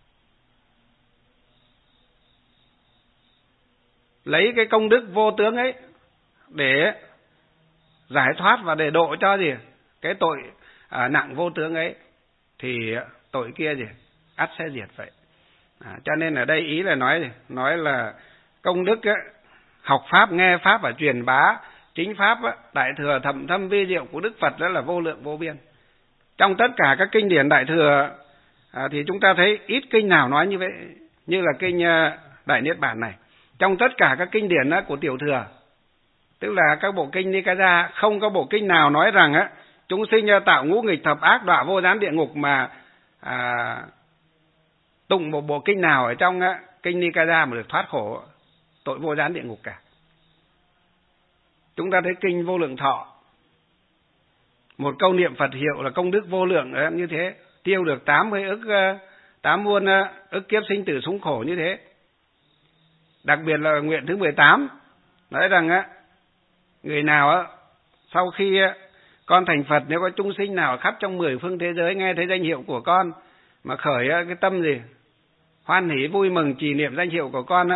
Lấy cái công đức vô tướng ấy để giải thoát và để độ cho cái tội nặng vô tướng ấy, thì tội kia ắt sẽ diệt vậy. Cho nên ở đây ý là nói là công đức học pháp, nghe pháp và truyền bá chính pháp đại thừa thậm thâm vi diệu của Đức Phật đó là vô lượng vô biên. Trong tất cả các kinh điển đại thừa thì chúng ta thấy ít kinh nào nói như vậy, như là kinh Đại Niết Bàn này. Trong tất cả các kinh điển của tiểu thừa, tức là các bộ kinh Nikaya, không có bộ kinh nào nói rằng chúng sinh tạo ngũ nghịch thập ác đọa vô gián địa ngục mà tụng một bộ kinh nào ở trong kinh Nikaya mà được thoát khổ tội vô gián địa ngục cả. Chúng ta thấy kinh Vô Lượng Thọ, một câu niệm Phật hiệu là công đức vô lượng như thế, tiêu được 8 muôn ức kiếp sinh tử súng khổ như thế. Đặc biệt là nguyện thứ 18 nói rằng người nào sau khi con thành Phật, nếu có chúng sinh nào khắp trong 10 phương thế giới nghe thấy danh hiệu của con mà khởi cái tâm hoan hỷ vui mừng trì niệm danh hiệu của con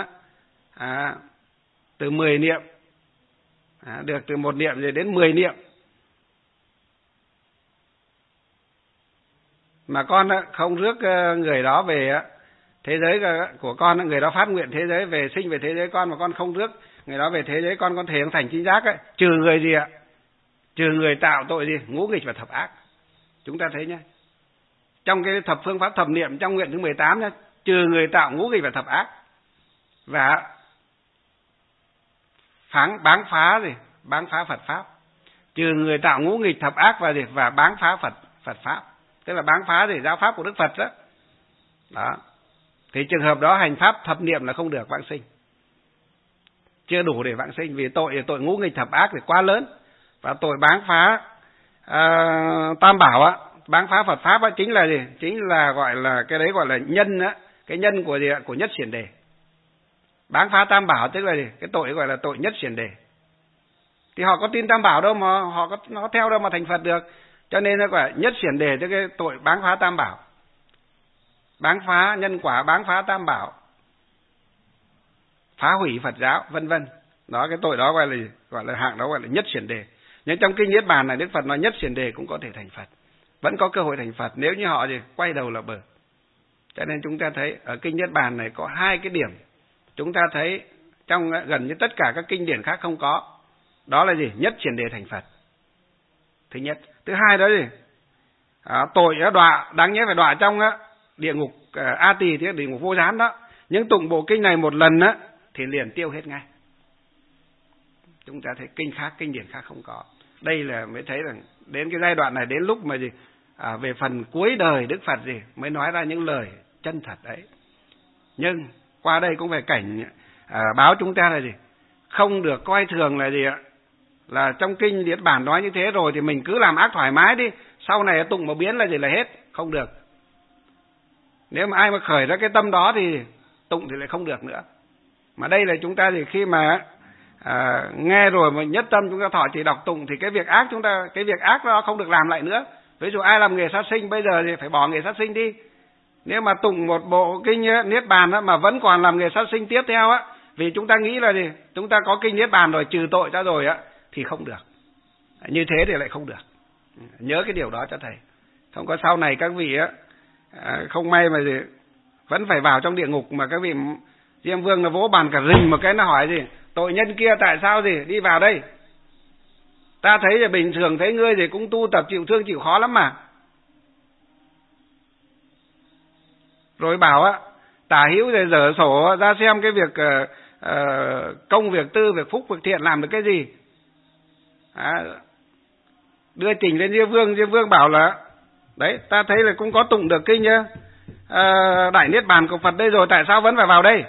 từ 10 niệm, được từ 1 niệm rồi đến 10 niệm, mà con không rước người đó về thế giới của con, người đó phát nguyện thế giới về sinh về thế giới con mà con không rước người đó về thế giới con thể thành chính giác trừ người gì ạ? Trừ người tạo tội ngũ nghịch và thập ác. Chúng ta thấy nhé, trong cái thập phương pháp thập niệm trong nguyện thứ 18 nhé, trừ người tạo ngũ nghịch và thập ác và báng phá Phật pháp. Trừ người tạo ngũ nghịch thập ác và báng phá Phật pháp, tức là báng phá giáo pháp của Đức Phật đó. Thì trường hợp đó hành pháp thập niệm là không được vãng sinh, chưa đủ để vãng sinh, vì tội ngũ nghịch thập ác thì quá lớn, và tội báng phá tam bảo báng phá Phật pháp chính là chính là gọi là cái đấy gọi là nhân cái nhân của nhất xiển đề. Báng phá tam bảo tức là cái tội gọi là tội nhất xiển đề. Thì họ có tin tam bảo đâu mà nó theo đâu mà thành Phật được, cho nên nó gọi là nhất xiển đề, tức cái tội báng phá tam bảo, báng phá nhân quả, báng phá tam bảo, phá hủy Phật giáo, vân vân. Đó, cái tội đó gọi là hạng đó gọi là nhất xiển đề. Nhưng trong kinh Niết Bàn này Đức Phật nói nhất xiển đề cũng có thể thành Phật, vẫn có cơ hội thành Phật nếu như họ quay đầu là bờ. Cho nên chúng ta thấy ở kinh Niết Bàn này có 2 cái điểm chúng ta thấy trong gần như tất cả các kinh điển khác không có. Đó là nhất xiển đề thành Phật, thứ nhất. Thứ hai đó tội đọa đáng nhẽ phải đọa trong địa ngục A Tỳ, địa ngục vô gián đó, nhưng tụng bộ kinh này một lần thì liền tiêu hết ngay. Chúng ta thấy kinh điển khác không có. Đây là mới thấy rằng đến cái giai đoạn này, đến lúc mà về phần cuối đời Đức Phật mới nói ra những lời chân thật ấy. Nhưng qua đây cũng phải cảnh báo chúng ta là không được coi thường là trong kinh Niết Bàn nói như thế rồi thì mình cứ làm ác thoải mái đi, sau này tụng một biến là hết, không được. Nếu mà ai mà khởi ra cái tâm đó thì tụng thì lại không được nữa. Mà đây là chúng ta khi mà nghe rồi mà nhất tâm chúng ta thọ trì đọc tụng thì cái việc ác đó không được làm lại nữa. Ví dụ ai làm nghề sát sinh bây giờ thì phải bỏ nghề sát sinh đi. Nếu mà tụng một bộ kinh Niết Bàn mà vẫn còn làm nghề sát sinh tiếp theo Vì chúng ta nghĩ là gì? Chúng ta có kinh Niết Bàn rồi, trừ tội ra rồi á, thì không được. Như thế thì lại không được. Nhớ cái điều đó cho thầy. Không có sau này các vị á, không may mà gì, vẫn phải vào trong địa ngục mà các vị Diêm Vương là vỗ bàn cả rình một cái, nó hỏi gì? Tội nhân kia tại sao gì đi vào đây? Ta thấy là bình thường thấy ngươi thì cũng tu tập chịu thương chịu khó lắm mà. Rồi bảo á, tả hữu rồi dở sổ ra xem cái việc công việc tư, việc phúc, việc thiện làm được cái gì. Đưa trình lên Diêm Vương. Diêm Vương bảo là đấy, ta thấy là cũng có tụng được kinh nhá, Đại Niết Bàn của Phật đây rồi, tại sao vẫn phải vào đây?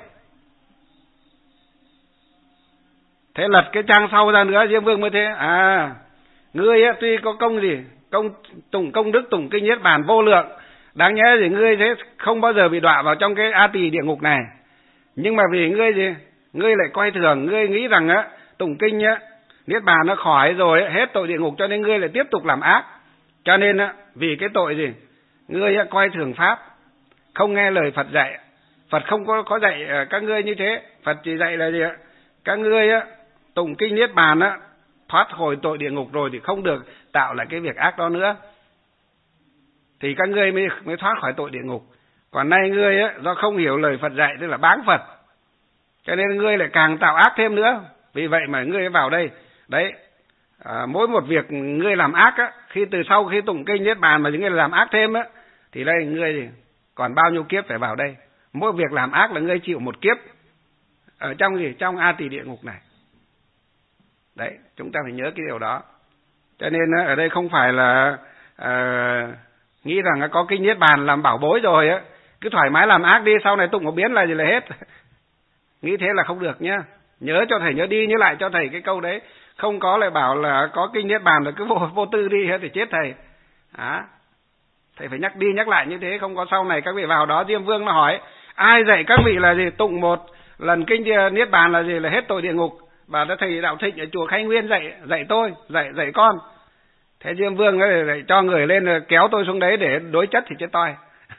Thế lật cái trang sau ra nữa, Diêm Vương mới thế. Ngươi á, tuy có công gì, tụng công đức, tụng kinh Niết Bàn vô lượng, đáng nhẽ thì ngươi thế không bao giờ bị đọa vào trong cái A Tỳ địa ngục này. Nhưng mà vì ngươi gì, ngươi lại coi thường, ngươi nghĩ rằng á, tụng kinh á, Niết Bàn nó khỏi rồi, hết tội địa ngục, cho nên ngươi lại tiếp tục làm ác. Cho nên á, vì cái tội gì, ngươi á, coi thường pháp, không nghe lời Phật dạy. Phật không có dạy các ngươi như thế. Phật chỉ dạy là gì ạ? Các ngươi á, tụng kinh Niết Bàn á, thoát khỏi tội địa ngục rồi thì không được tạo lại cái việc ác đó nữa, thì các ngươi mới thoát khỏi tội địa ngục. Còn nay ngươi á, do không hiểu lời Phật dạy, tức là báng Phật, cho nên ngươi lại càng tạo ác thêm nữa. Vì vậy mà ngươi vào đây. Đấy, mỗi một việc ngươi làm ác á, sau khi tụng kinh Niết Bàn mà ngươi làm ác thêm á, thì đây ngươi còn bao nhiêu kiếp phải vào đây. Mỗi việc làm ác là ngươi chịu một kiếp ở trong A Tỳ địa ngục này. Đấy, chúng ta phải nhớ cái điều đó. Cho nên ở đây không phải là nghĩ rằng có kinh Niết Bàn làm bảo bối rồi á, cứ thoải mái làm ác đi, sau này tụng một biến là gì là hết. Nghĩ thế là không được nhá. Nhớ cho thầy, nhớ đi nhớ lại cho thầy cái câu đấy. Không có lại bảo là có kinh Niết Bàn rồi cứ vô tư đi hết thì chết thầy. Thầy phải nhắc đi nhắc lại như thế, không có sau này các vị vào đó Diêm Vương nó hỏi ai dạy các vị là gì, tụng một lần kinh Niết Bàn là gì là hết tội địa ngục. Và thầy Đạo Thịnh ở chùa Khai Nguyên dạy tôi, dạy con. Thế Diêm Vương ấy cho người lên kéo tôi xuống đấy để đối chất thì chết toi.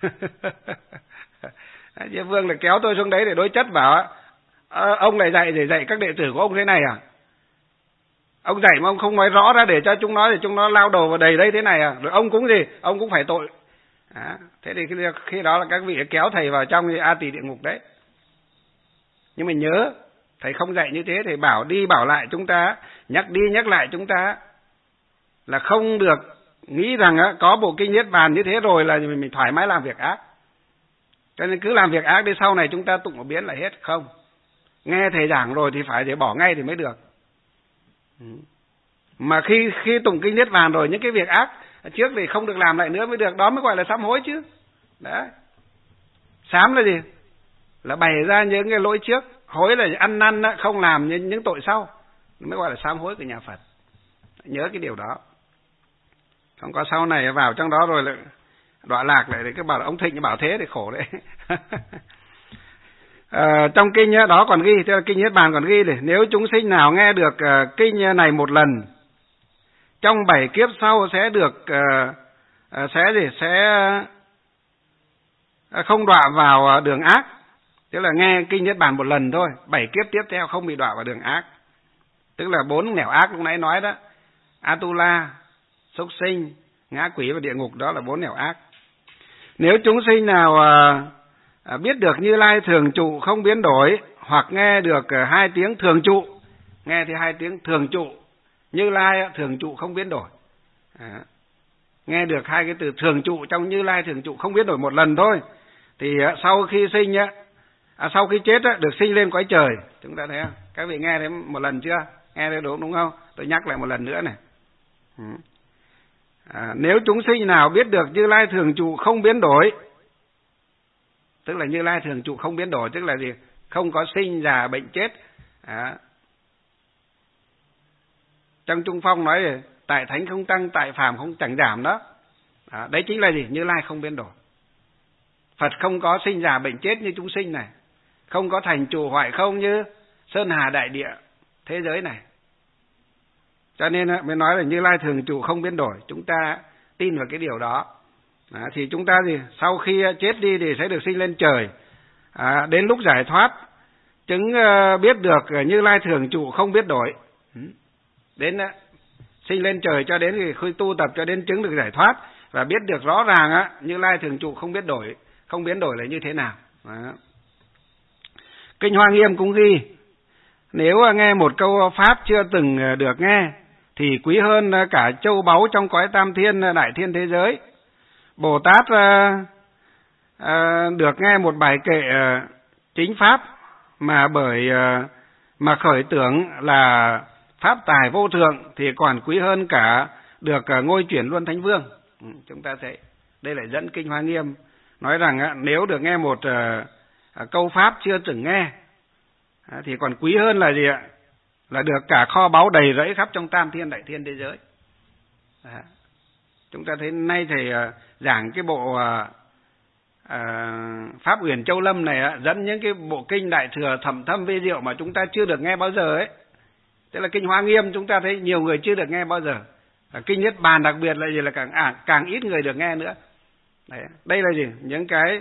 Diêm Vương là kéo tôi xuống đấy để đối chất, bảo ông lại dạy các đệ tử của ông thế này à? Ông dạy mà ông không nói rõ ra để cho chúng nó, thì chúng nó lao đầu vào đầy đây thế này à? Rồi ông cũng gì? Ông cũng phải tội. Thế thì khi đó là các vị kéo thầy vào trong A Tỳ địa ngục đấy. Nhưng mà nhớ, thầy không dạy như thế, thầy bảo đi bảo lại chúng ta, nhắc đi nhắc lại chúng ta, là không được nghĩ rằng có bộ kinh Niết Bàn như thế rồi là mình thoải mái làm việc ác. Cho nên cứ làm việc ác đi, sau này chúng ta tụng một biến là hết. Không, nghe thầy giảng rồi thì phải để bỏ ngay thì mới được. Mà khi tụng kinh Niết Bàn rồi, những cái việc ác trước thì không được làm lại nữa mới được. Đó mới gọi là sám hối chứ. Đấy, sám là gì? Là bày ra những cái lỗi trước, hối là ăn năn không làm những tội sau, mới gọi là sám hối của nhà Phật. Nhớ cái điều đó. Không có sau này vào trong đó rồi lại đọa lạc lại để cái bảo ông Thịnh bảo thế thì khổ đấy. Trong kinh đó còn ghi, theo kinh Niết Bàn còn ghi này, nếu chúng sinh nào nghe được kinh này một lần, trong 7 kiếp sau sẽ được sẽ không đọa vào đường ác. Tức là nghe kinh Niết Bàn một lần thôi, 7 kiếp tiếp theo không bị đọa vào đường ác. Tức là 4 nẻo ác lúc nãy nói đó, Atula, súc sinh, ngã quỷ và địa ngục, đó là 4 nẻo ác. Nếu chúng sinh nào biết được Như Lai thường trụ không biến đổi, hoặc nghe được 2 tiếng thường trụ, nghe thì 2 tiếng thường trụ, Như Lai thường trụ không biến đổi. Nghe được 2 cái từ thường trụ trong Như Lai thường trụ không biến đổi một lần thôi, thì sau khi sinh sau khi chết được sinh lên cõi trời. Chúng ta thấy không? Các vị nghe thấy một lần chưa? Nghe thấy đúng không? Tôi nhắc lại một lần nữa này. Nếu chúng sinh nào biết được Như Lai thường trụ không biến đổi, tức là Như Lai thường trụ không biến đổi, tức là gì? Không có sinh già bệnh chết. Trong Trung Phong nói là tại thánh không tăng, tại phàm không chẳng giảm đó. Đấy chính là gì? Như Lai không biến đổi. Phật không có sinh già bệnh chết như chúng sinh này, không có thành trụ hoại không như sơn hà đại địa thế giới này. Cho nên mới nói là Như Lai thường trụ không biến đổi. Chúng ta tin vào cái điều đó. Thì chúng ta thì sau khi chết đi thì sẽ được sinh lên trời. Đến lúc giải thoát chứng biết được Như Lai thường trụ không biết đổi. Đến sinh lên trời cho đến khi tu tập cho đến chứng được giải thoát và biết được rõ ràng Như Lai thường trụ không biết đổi, không biến đổi là như thế nào. Đó. Kinh Hoa Nghiêm cũng ghi, nếu nghe một câu pháp chưa từng được nghe thì quý hơn cả châu báu trong cõi tam thiên đại thiên thế giới. Bồ Tát được nghe một bài kệ chính pháp mà mà khởi tưởng là pháp tài vô thượng thì còn quý hơn cả được ngôi chuyển luân thánh vương. Chúng ta thấy đây lại dẫn Kinh Hoa Nghiêm nói rằng nếu được nghe một câu pháp chưa từng nghe thì còn quý hơn là gì ạ? Là được cả kho báu đầy rẫy khắp trong tam thiên đại thiên thế giới. Chúng ta thấy nay thầy giảng cái bộ Pháp Uyển Châu Lâm này dẫn những cái bộ kinh Đại Thừa thẩm thâm vi diệu mà chúng ta chưa được nghe bao giờ ấy. Tức là Kinh Hoa Nghiêm chúng ta thấy nhiều người chưa được nghe bao giờ. Kinh Niết Bàn đặc biệt là gì, là càng ít người được nghe nữa. Đấy, đây là gì? Những cái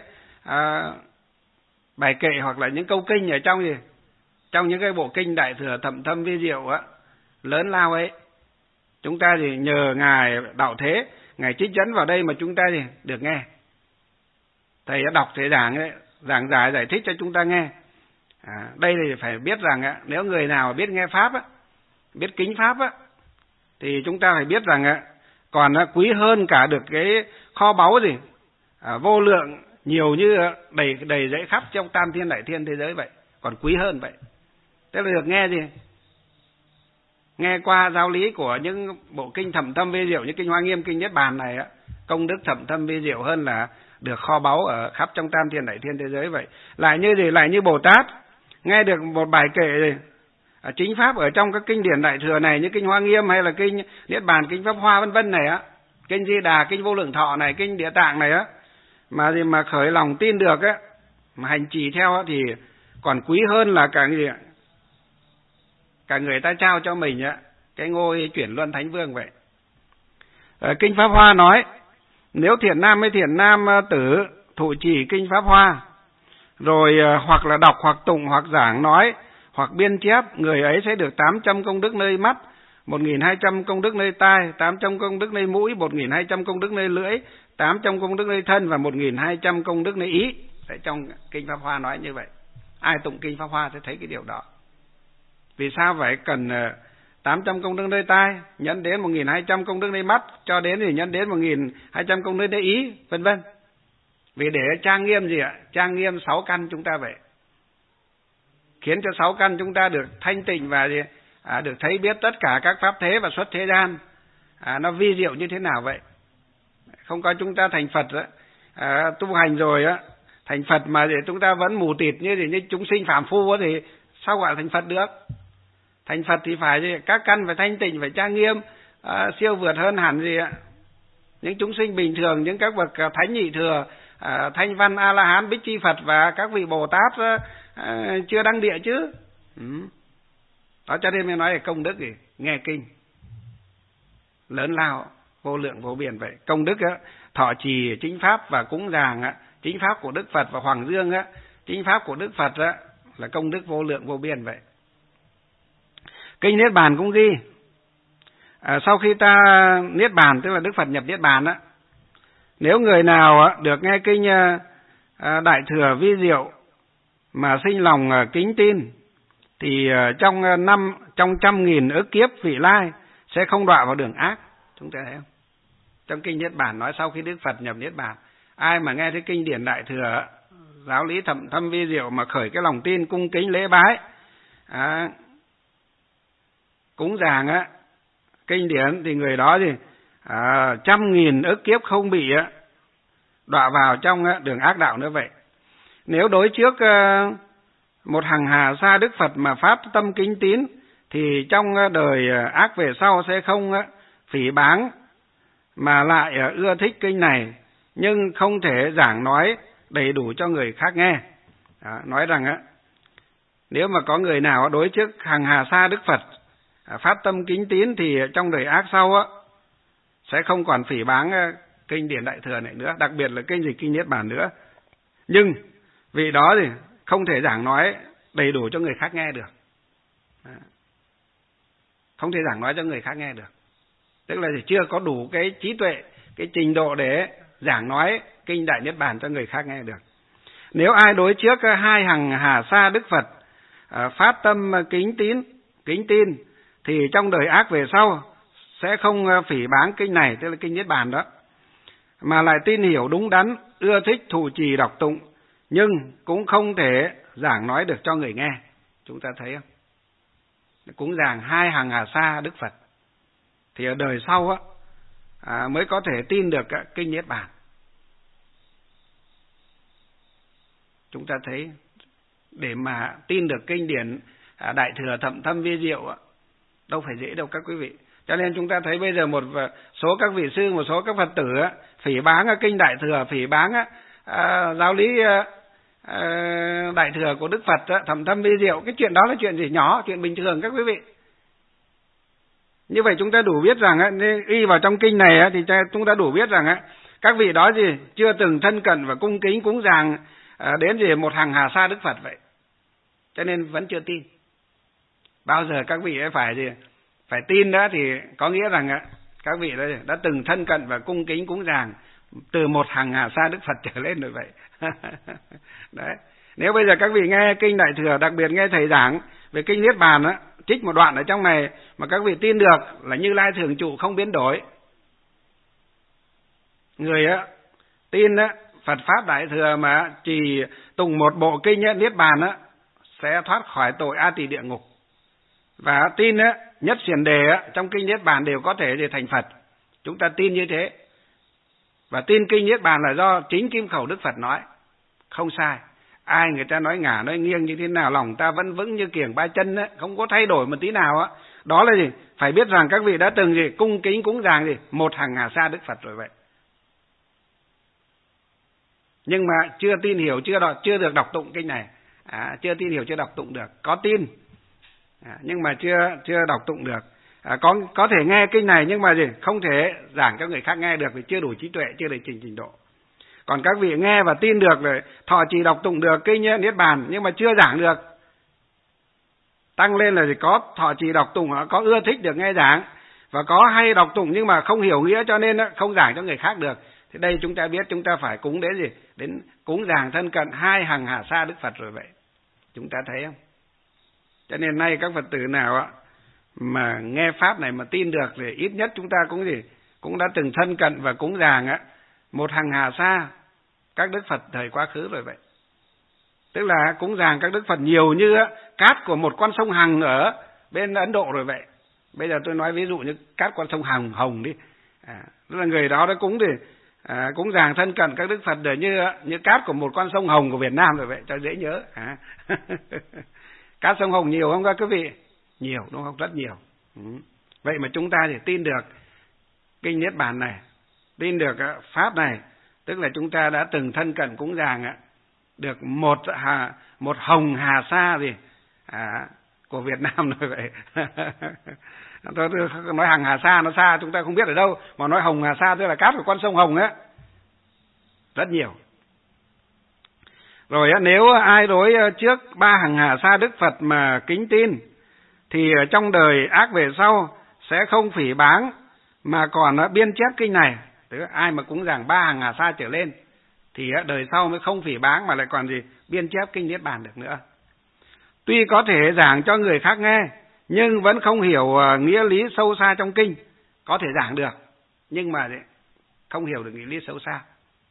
bài kệ hoặc là những câu kinh ở trong gì? Trong những cái bộ kinh Đại Thừa thẩm thâm vi diệu lớn lao ấy. Chúng ta thì nhờ Ngài Đạo Thế, Ngài trích dẫn vào đây mà chúng ta thì được nghe. Thầy đã đọc, thầy giảng giải giải thích cho chúng ta nghe. Đây thì phải biết rằng nếu người nào biết nghe Pháp, biết kính Pháp, thì chúng ta phải biết rằng còn quý hơn cả được cái kho báu gì vô lượng nhiều như đầy rẫy khắp trong tam thiên đại thiên thế giới vậy. Còn quý hơn vậy. Tức là được nghe gì? Nghe qua giáo lý của những bộ kinh thẩm thâm vi diệu như Kinh Hoa Nghiêm, Kinh Niết Bàn này công đức thẩm thâm vi diệu hơn là được kho báu ở khắp trong tam thiên đại thiên thế giới vậy. Lại như gì? Lại như Bồ Tát nghe được một bài kệ gì? Chính pháp ở trong các kinh điển Đại Thừa này như Kinh Hoa Nghiêm hay là Kinh Niết Bàn, Kinh Pháp Hoa vân vân này Kinh Di Đà, Kinh Vô Lượng Thọ này, Kinh Địa Tạng này mà khởi lòng tin được mà hành trì theo thì còn quý hơn là cả gì? Cả người ta trao cho mình cái ngôi chuyển luân thánh vương vậy. Kinh Pháp Hoa nói, nếu thiện nam hay thiện nam tử thụ trì Kinh Pháp Hoa, rồi hoặc là đọc hoặc tụng hoặc giảng nói hoặc biên chép, người ấy sẽ được 800 công đức nơi mắt, 1.200 công đức nơi tai, 800 công đức nơi mũi, 1.200 công đức nơi lưỡi, 800 công đức nơi thân và 1.200 công đức nơi ý. Đấy, trong Kinh Pháp Hoa nói như vậy. Ai tụng Kinh Pháp Hoa sẽ thấy cái điều đó. Vì sao phải cần 800 công đức nơi tai, nhân đến 1.200 công đức nơi mắt, cho đến thì nhân đến 1.200 công đức nơi ý, vân vân. Vì để trang nghiêm gì ạ? Trang nghiêm 6 căn chúng ta vậy. Khiến cho 6 căn chúng ta được thanh tịnh và được thấy biết tất cả các pháp thế và xuất thế gian. Nó vi diệu như thế nào vậy? Không có chúng ta thành Phật tu hành rồi thành Phật mà để chúng ta vẫn mù tịt như chúng sinh phàm phu thì sao gọi thành Phật được? Thành Phật thì phải các căn phải thanh tịnh, phải trang nghiêm, siêu vượt hơn hẳn gì ạ? Những chúng sinh bình thường, những các bậc thánh nhị thừa, thanh văn A La Hán, Bích Chi Phật và các vị Bồ Tát chưa đăng địa chứ. Đó cho nên mới nói là công đức gì? Nghe kinh lớn lao, vô lượng vô biên vậy. Công đức thọ trì chính pháp và cúng dường chính pháp của Đức Phật và Hoàng Dương chính pháp của Đức Phật là công đức vô lượng vô biên vậy. Kinh Niết Bàn cũng ghi, sau khi ta Niết Bàn, tức là Đức Phật nhập Niết Bàn nếu người nào được nghe kinh Đại Thừa vi diệu mà sinh lòng kính tin thì trong 100.000 ức kiếp vị lai sẽ không đọa vào đường ác. Chúng ta thấy không? Trong Kinh Niết Bàn nói sau khi Đức Phật nhập Niết Bàn, ai mà nghe thấy kinh điển Đại Thừa giáo lý thẩm thâm vi diệu mà khởi cái lòng tin cung kính lễ bái cúng dường kinh điển thì người đó thì 100.000 ức kiếp không bị đọa vào trong đường ác đạo nữa vậy. Nếu đối trước một hằng hà sa Đức Phật mà phát tâm kính tín thì trong đời ác về sau sẽ không phỉ báng mà lại ưa thích kinh này, nhưng không thể giảng nói đầy đủ cho người khác nghe. Nói rằng nếu mà có người nào đối trước hằng hà sa Đức Phật phát tâm kính tín thì trong đời ác sau sẽ không còn phỉ báng kinh điển Đại Thừa này nữa, đặc biệt là kinh dịch Kinh Niết Bàn nữa. Nhưng vì đó thì không thể giảng nói đầy đủ cho người khác nghe được. Không thể giảng nói cho người khác nghe được. Tức là chưa có đủ cái trí tuệ, cái trình độ để giảng nói kinh Đại Niết Bàn cho người khác nghe được. Nếu ai đối trước hai hằng hà sa Đức Phật, phát tâm kính tin, thì trong đời ác về sau sẽ không phỉ báng kinh này, tức là kinh Niết Bàn đó, mà lại tin hiểu đúng đắn, ưa thích thụ trì đọc tụng, nhưng cũng không thể giảng nói được cho người nghe. Chúng ta thấy không? Cúng dường hai hằng hà sa Đức Phật thì ở đời sau mới có thể tin được kinh Niết Bàn. Chúng ta thấy để mà tin được kinh điển Đại Thừa Thậm Thâm Vi Diệu đâu phải dễ đâu các quý vị. Cho nên chúng ta thấy bây giờ một số các vị sư, một số các Phật tử phỉ báng kinh Đại Thừa, phỉ báng giáo lý Đại Thừa của Đức Phật Thậm Thâm Vi Diệu. Cái chuyện đó là chuyện gì nhỏ, chuyện bình thường các quý vị. Như vậy chúng ta đủ biết rằng y vào trong kinh này thì chúng ta đủ biết rằng các vị đó chưa từng thân cận và cung kính cúng dường đến một hằng hà sa Đức Phật vậy. Cho nên vẫn chưa tin. Bao giờ các vị phải tin đó thì có nghĩa rằng các vị đã từng thân cận và cung kính cúng dường từ một hằng hà sa Đức Phật trở lên rồi vậy. Đấy. Nếu bây giờ các vị nghe kinh Đại Thừa, đặc biệt nghe thầy giảng về kinh Niết Bàn trích một đoạn ở trong này mà các vị tin được là Như Lai thường trụ không biến đổi, người tin Phật pháp Đại Thừa mà chỉ tùng một bộ kinh Niết Bàn sẽ thoát khỏi tội A Tỳ địa ngục, và tin nhất xiển đề trong kinh Niết Bàn đều có thể để thành Phật. Chúng ta tin như thế, và tin kinh Niết Bàn là do chính kim khẩu Đức Phật nói, không sai. Ai người ta nói ngả nói nghiêng như thế nào, lòng ta vẫn vững như kiểng ba chân không có thay đổi một tí nào đó là gì? Phải biết rằng các vị đã từng cung kính cúng dường một hằng hà sa Đức Phật rồi vậy. Nhưng mà chưa tin hiểu, chưa được đọc tụng kinh này, chưa tin hiểu, chưa đọc tụng được. Có tin nhưng mà chưa đọc tụng được. Có thể nghe kinh này nhưng mà không thể giảng cho người khác nghe được vì chưa đủ trí tuệ, chưa đầy trình độ. Còn các vị nghe và tin được rồi, thọ trì đọc tụng được kinh Niết Bàn nhưng mà chưa giảng được. Tăng lên là có thọ trì đọc tụng, có ưa thích được nghe giảng và có hay đọc tụng nhưng mà không hiểu nghĩa cho nên không giảng cho người khác được. Thì đây chúng ta biết chúng ta phải cúng đến đến cúng dường thân cận hai hằng hà sa Đức Phật rồi vậy. Chúng ta thấy không? Cho nên nay các Phật tử nào mà nghe pháp này mà tin được thì ít nhất chúng ta cũng đã từng thân cận và cúng dường một hằng hà sa các Đức Phật thời quá khứ rồi vậy. Tức là cúng dường các Đức Phật nhiều như cát của một con sông Hằng ở bên Ấn Độ rồi vậy. Bây giờ tôi nói ví dụ như cát con sông Hồng đi. Tức là người đó cúng cúng dường thân cận các Đức Phật để như cát của một con sông Hồng của Việt Nam rồi vậy, cho dễ nhớ. Cát sông Hồng nhiều không các quý vị? Nhiều đúng không? Rất nhiều. Vậy mà chúng ta thì tin được kinh Niết Bàn này, tin được pháp này, tức là chúng ta đã từng thân cận cúng dường được một hồng hà sa của Việt Nam rồi vậy. Tôi nói hằng hà sa nó xa chúng ta không biết ở đâu, mà nói hồng hà sa tức là cát của con sông Hồng rất nhiều. Rồi nếu ai đối trước ba hằng hà sa Đức Phật mà kính tin thì trong đời ác về sau sẽ không phỉ báng mà còn biên chép kinh này. Tức là ai mà cúng dường ba hằng hà sa trở lên thì đời sau mới không phỉ báng mà lại còn biên chép kinh Niết Bàn được nữa. Tuy có thể giảng cho người khác nghe nhưng vẫn không hiểu nghĩa lý sâu xa trong kinh. Có thể giảng được nhưng mà không hiểu được nghĩa lý sâu xa.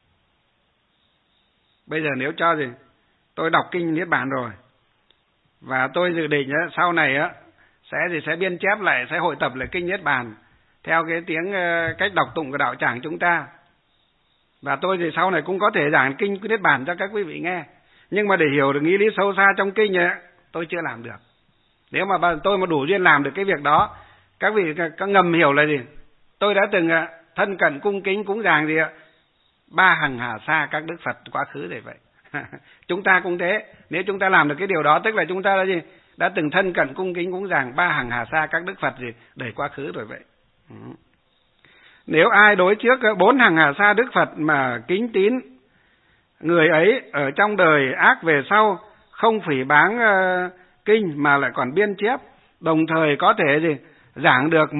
Bây giờ nếu cho tôi đọc kinh Niết Bàn rồi và tôi dự định sau này sẽ biên chép lại, sẽ hội tập lại kinh Niết Bàn theo cái cách đọc tụng của đạo tràng chúng ta, và tôi thì sau này cũng có thể giảng kinh Niết Bàn cho các quý vị nghe, nhưng mà để hiểu được nghĩa lý sâu xa trong kinh tôi chưa làm được. Nếu mà tôi mà đủ duyên làm được cái việc đó, các vị có ngầm hiểu là tôi đã từng thân cận cung kính cúng dường ba hằng hà sa các Đức Phật quá khứ rồi vậy. Chúng ta cũng thế, nếu chúng ta làm được cái điều đó tức là chúng ta đã từng thân cận cung kính cúng dường ba hằng hà sa các Đức Phật đời quá khứ rồi vậy. Nếu ai đối trước bốn hằng hà sa Đức Phật mà kính tín, người ấy ở trong đời ác về sau không phỉ báng kinh mà lại còn biên chép, đồng thời có thể giảng được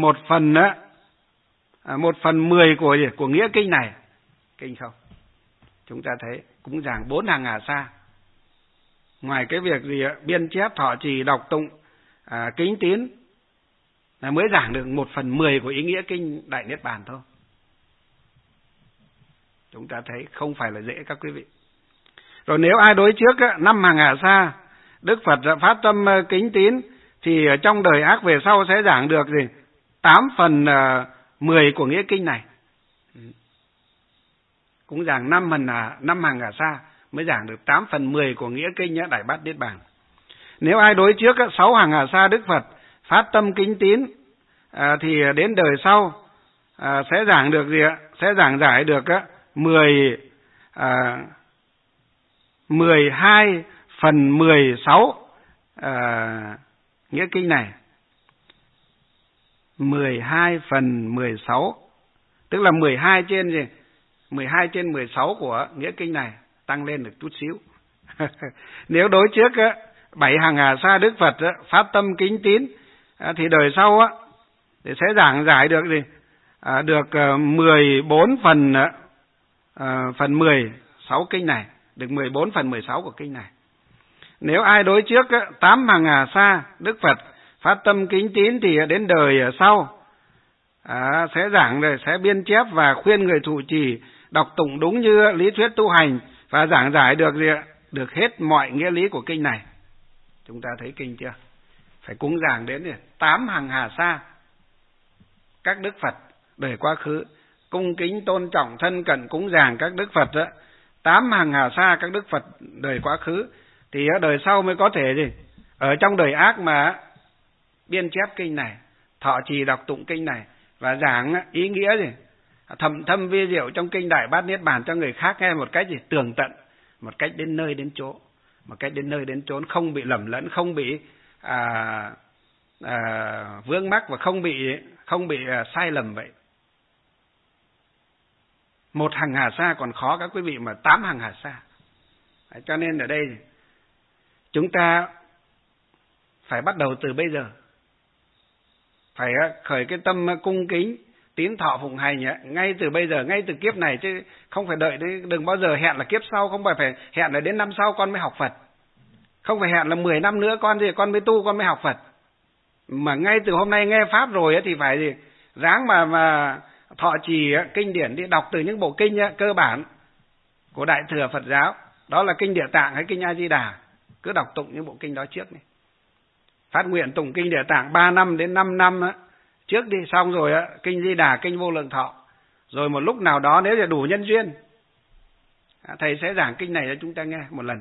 1/10 của nghĩa kinh này. Kinh không? Chúng ta thấy cũng giảng 4 hàng hà sa. Ngoài cái việc biên chép, thọ trì, đọc tụng, kính tín là mới giảng được 1/10 của ý nghĩa kinh Đại Niết Bàn thôi. Chúng ta thấy không phải là dễ các quý vị. Rồi nếu ai đối trước 5 hàng hà sa, Đức Phật phát tâm kính tín, thì trong đời ác về sau sẽ giảng được 8/10 của nghĩa kinh này. Cũng giảng 5 hàng hà sa mới giảng được 8/10 của nghĩa kinh Đại Bát Niết Bàn. Nếu ai đối trước 6 hàng hà sa Đức Phật phát tâm kính tín, thì đến đời sau sẽ giảng được sẽ giảng giải được 12/16 nghĩa kinh này. 12/16 tức là 12/16 của nghĩa kinh này, tăng lên được chút xíu. Nếu đối trước 7 hàng hà sa Đức Phật phát tâm kính tín, thì đời sau thì sẽ giảng giải được được 14/16 kinh này, được 14/16 của kinh này. Nếu ai đối trước 8 hàng hà sa Đức Phật phát tâm kính tín, thì đến đời sau sẽ giảng sẽ biên chép và khuyên người thụ trì đọc tụng đúng như lý thuyết tu hành, và giảng giải được hết mọi nghĩa lý của kinh này. Chúng ta thấy kinh chưa? Phải cúng giảng đến 8 hàng hà sa các Đức Phật đời quá khứ, cung kính tôn trọng thân cận cúng dường các Đức Phật 8 hàng hà sa các Đức Phật đời quá khứ, thì đời sau mới có thể ở trong đời ác mà biên chép kinh này, thọ trì đọc tụng kinh này, và giảng ý nghĩa thầm thâm vi diệu trong kinh Đại Bát Niết Bàn cho người khác nghe một cách tường tận, một cách đến nơi đến chỗ, một cách đến nơi đến chốn, không bị lầm lẫn, không bị vướng mắc, và không bị sai lầm vậy. 1 hàng hà sa còn khó các quý vị, mà 8 hàng hà sa. Cho nên ở đây chúng ta phải bắt đầu từ bây giờ, phải khởi cái tâm cung kính tín thọ phụng hành ngay từ bây giờ, ngay từ kiếp này, chứ không phải đợi đến, đừng bao giờ hẹn là kiếp sau, không phải hẹn là đến năm sau con mới học Phật, không phải hẹn là 10 năm nữa con mới tu, con mới học Phật, mà ngay từ hôm nay nghe pháp rồi thì phải ráng mà thọ trì kinh điển, đi đọc từ những bộ kinh cơ bản của Đại thừa Phật giáo, đó là kinh Địa Tạng hay kinh A Di Đà, cứ đọc tụng những bộ kinh đó trước này. Phát nguyện tụng kinh Địa Tạng 3 năm đến 5 năm trước đi, xong rồi kinh Di Đà, kinh Vô Lượng Thọ, rồi một lúc nào đó nếu là đủ nhân duyên, thầy sẽ giảng kinh này cho chúng ta nghe một lần.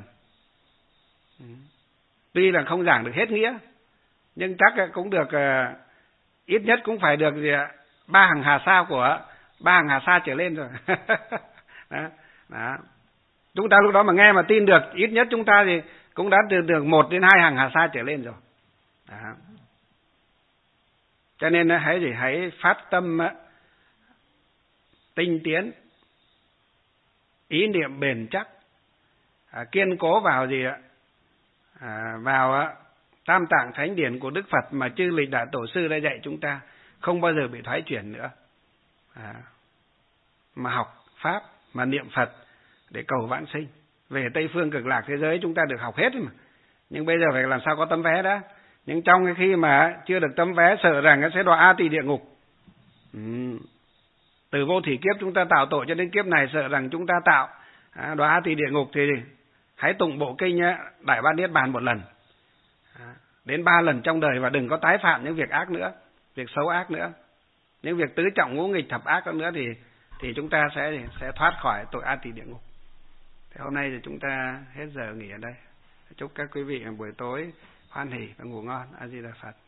Tuy là không giảng được hết nghĩa, nhưng chắc cũng được, ít nhất cũng phải được 3 hàng hà sa của 3 hàng hà sa trở lên rồi. Đó. Chúng ta lúc đó mà nghe mà tin được, ít nhất chúng ta thì cũng đã từ được 1 đến 2 hàng hà sa trở lên rồi. Đó. Cho nên hãy phát tâm tinh tiến, ý niệm bền chắc, kiên cố vào vào Tam Tạng Thánh Điển của Đức Phật mà chư lịch đại tổ sư đã dạy chúng ta, không bao giờ bị thoái chuyển nữa. Mà học pháp, mà niệm Phật để cầu vãng sinh. Về Tây Phương Cực Lạc thế giới chúng ta được học hết mà. Nhưng bây giờ phải làm sao có tấm vé đó. Nhưng trong cái khi mà chưa được tấm vé, sợ rằng nó sẽ đọa A Tỳ địa ngục. Từ vô thỉ kiếp chúng ta tạo tội cho đến kiếp này sợ rằng chúng ta tạo đọa A Tỳ địa ngục, thì hãy tụng bộ kinh Đại Bát Niết Bàn một lần, đến 3 lần trong đời, và đừng có tái phạm những việc ác nữa, việc xấu ác nữa, những việc tứ trọng ngũ nghịch thập ác nữa, thì chúng ta sẽ thoát khỏi tội A Tỳ địa ngục. Thì hôm nay thì chúng ta hết giờ nghỉ ở đây. Chúc các quý vị buổi tối hoan hỉ và ngủ ngon. A Di Đà Phật.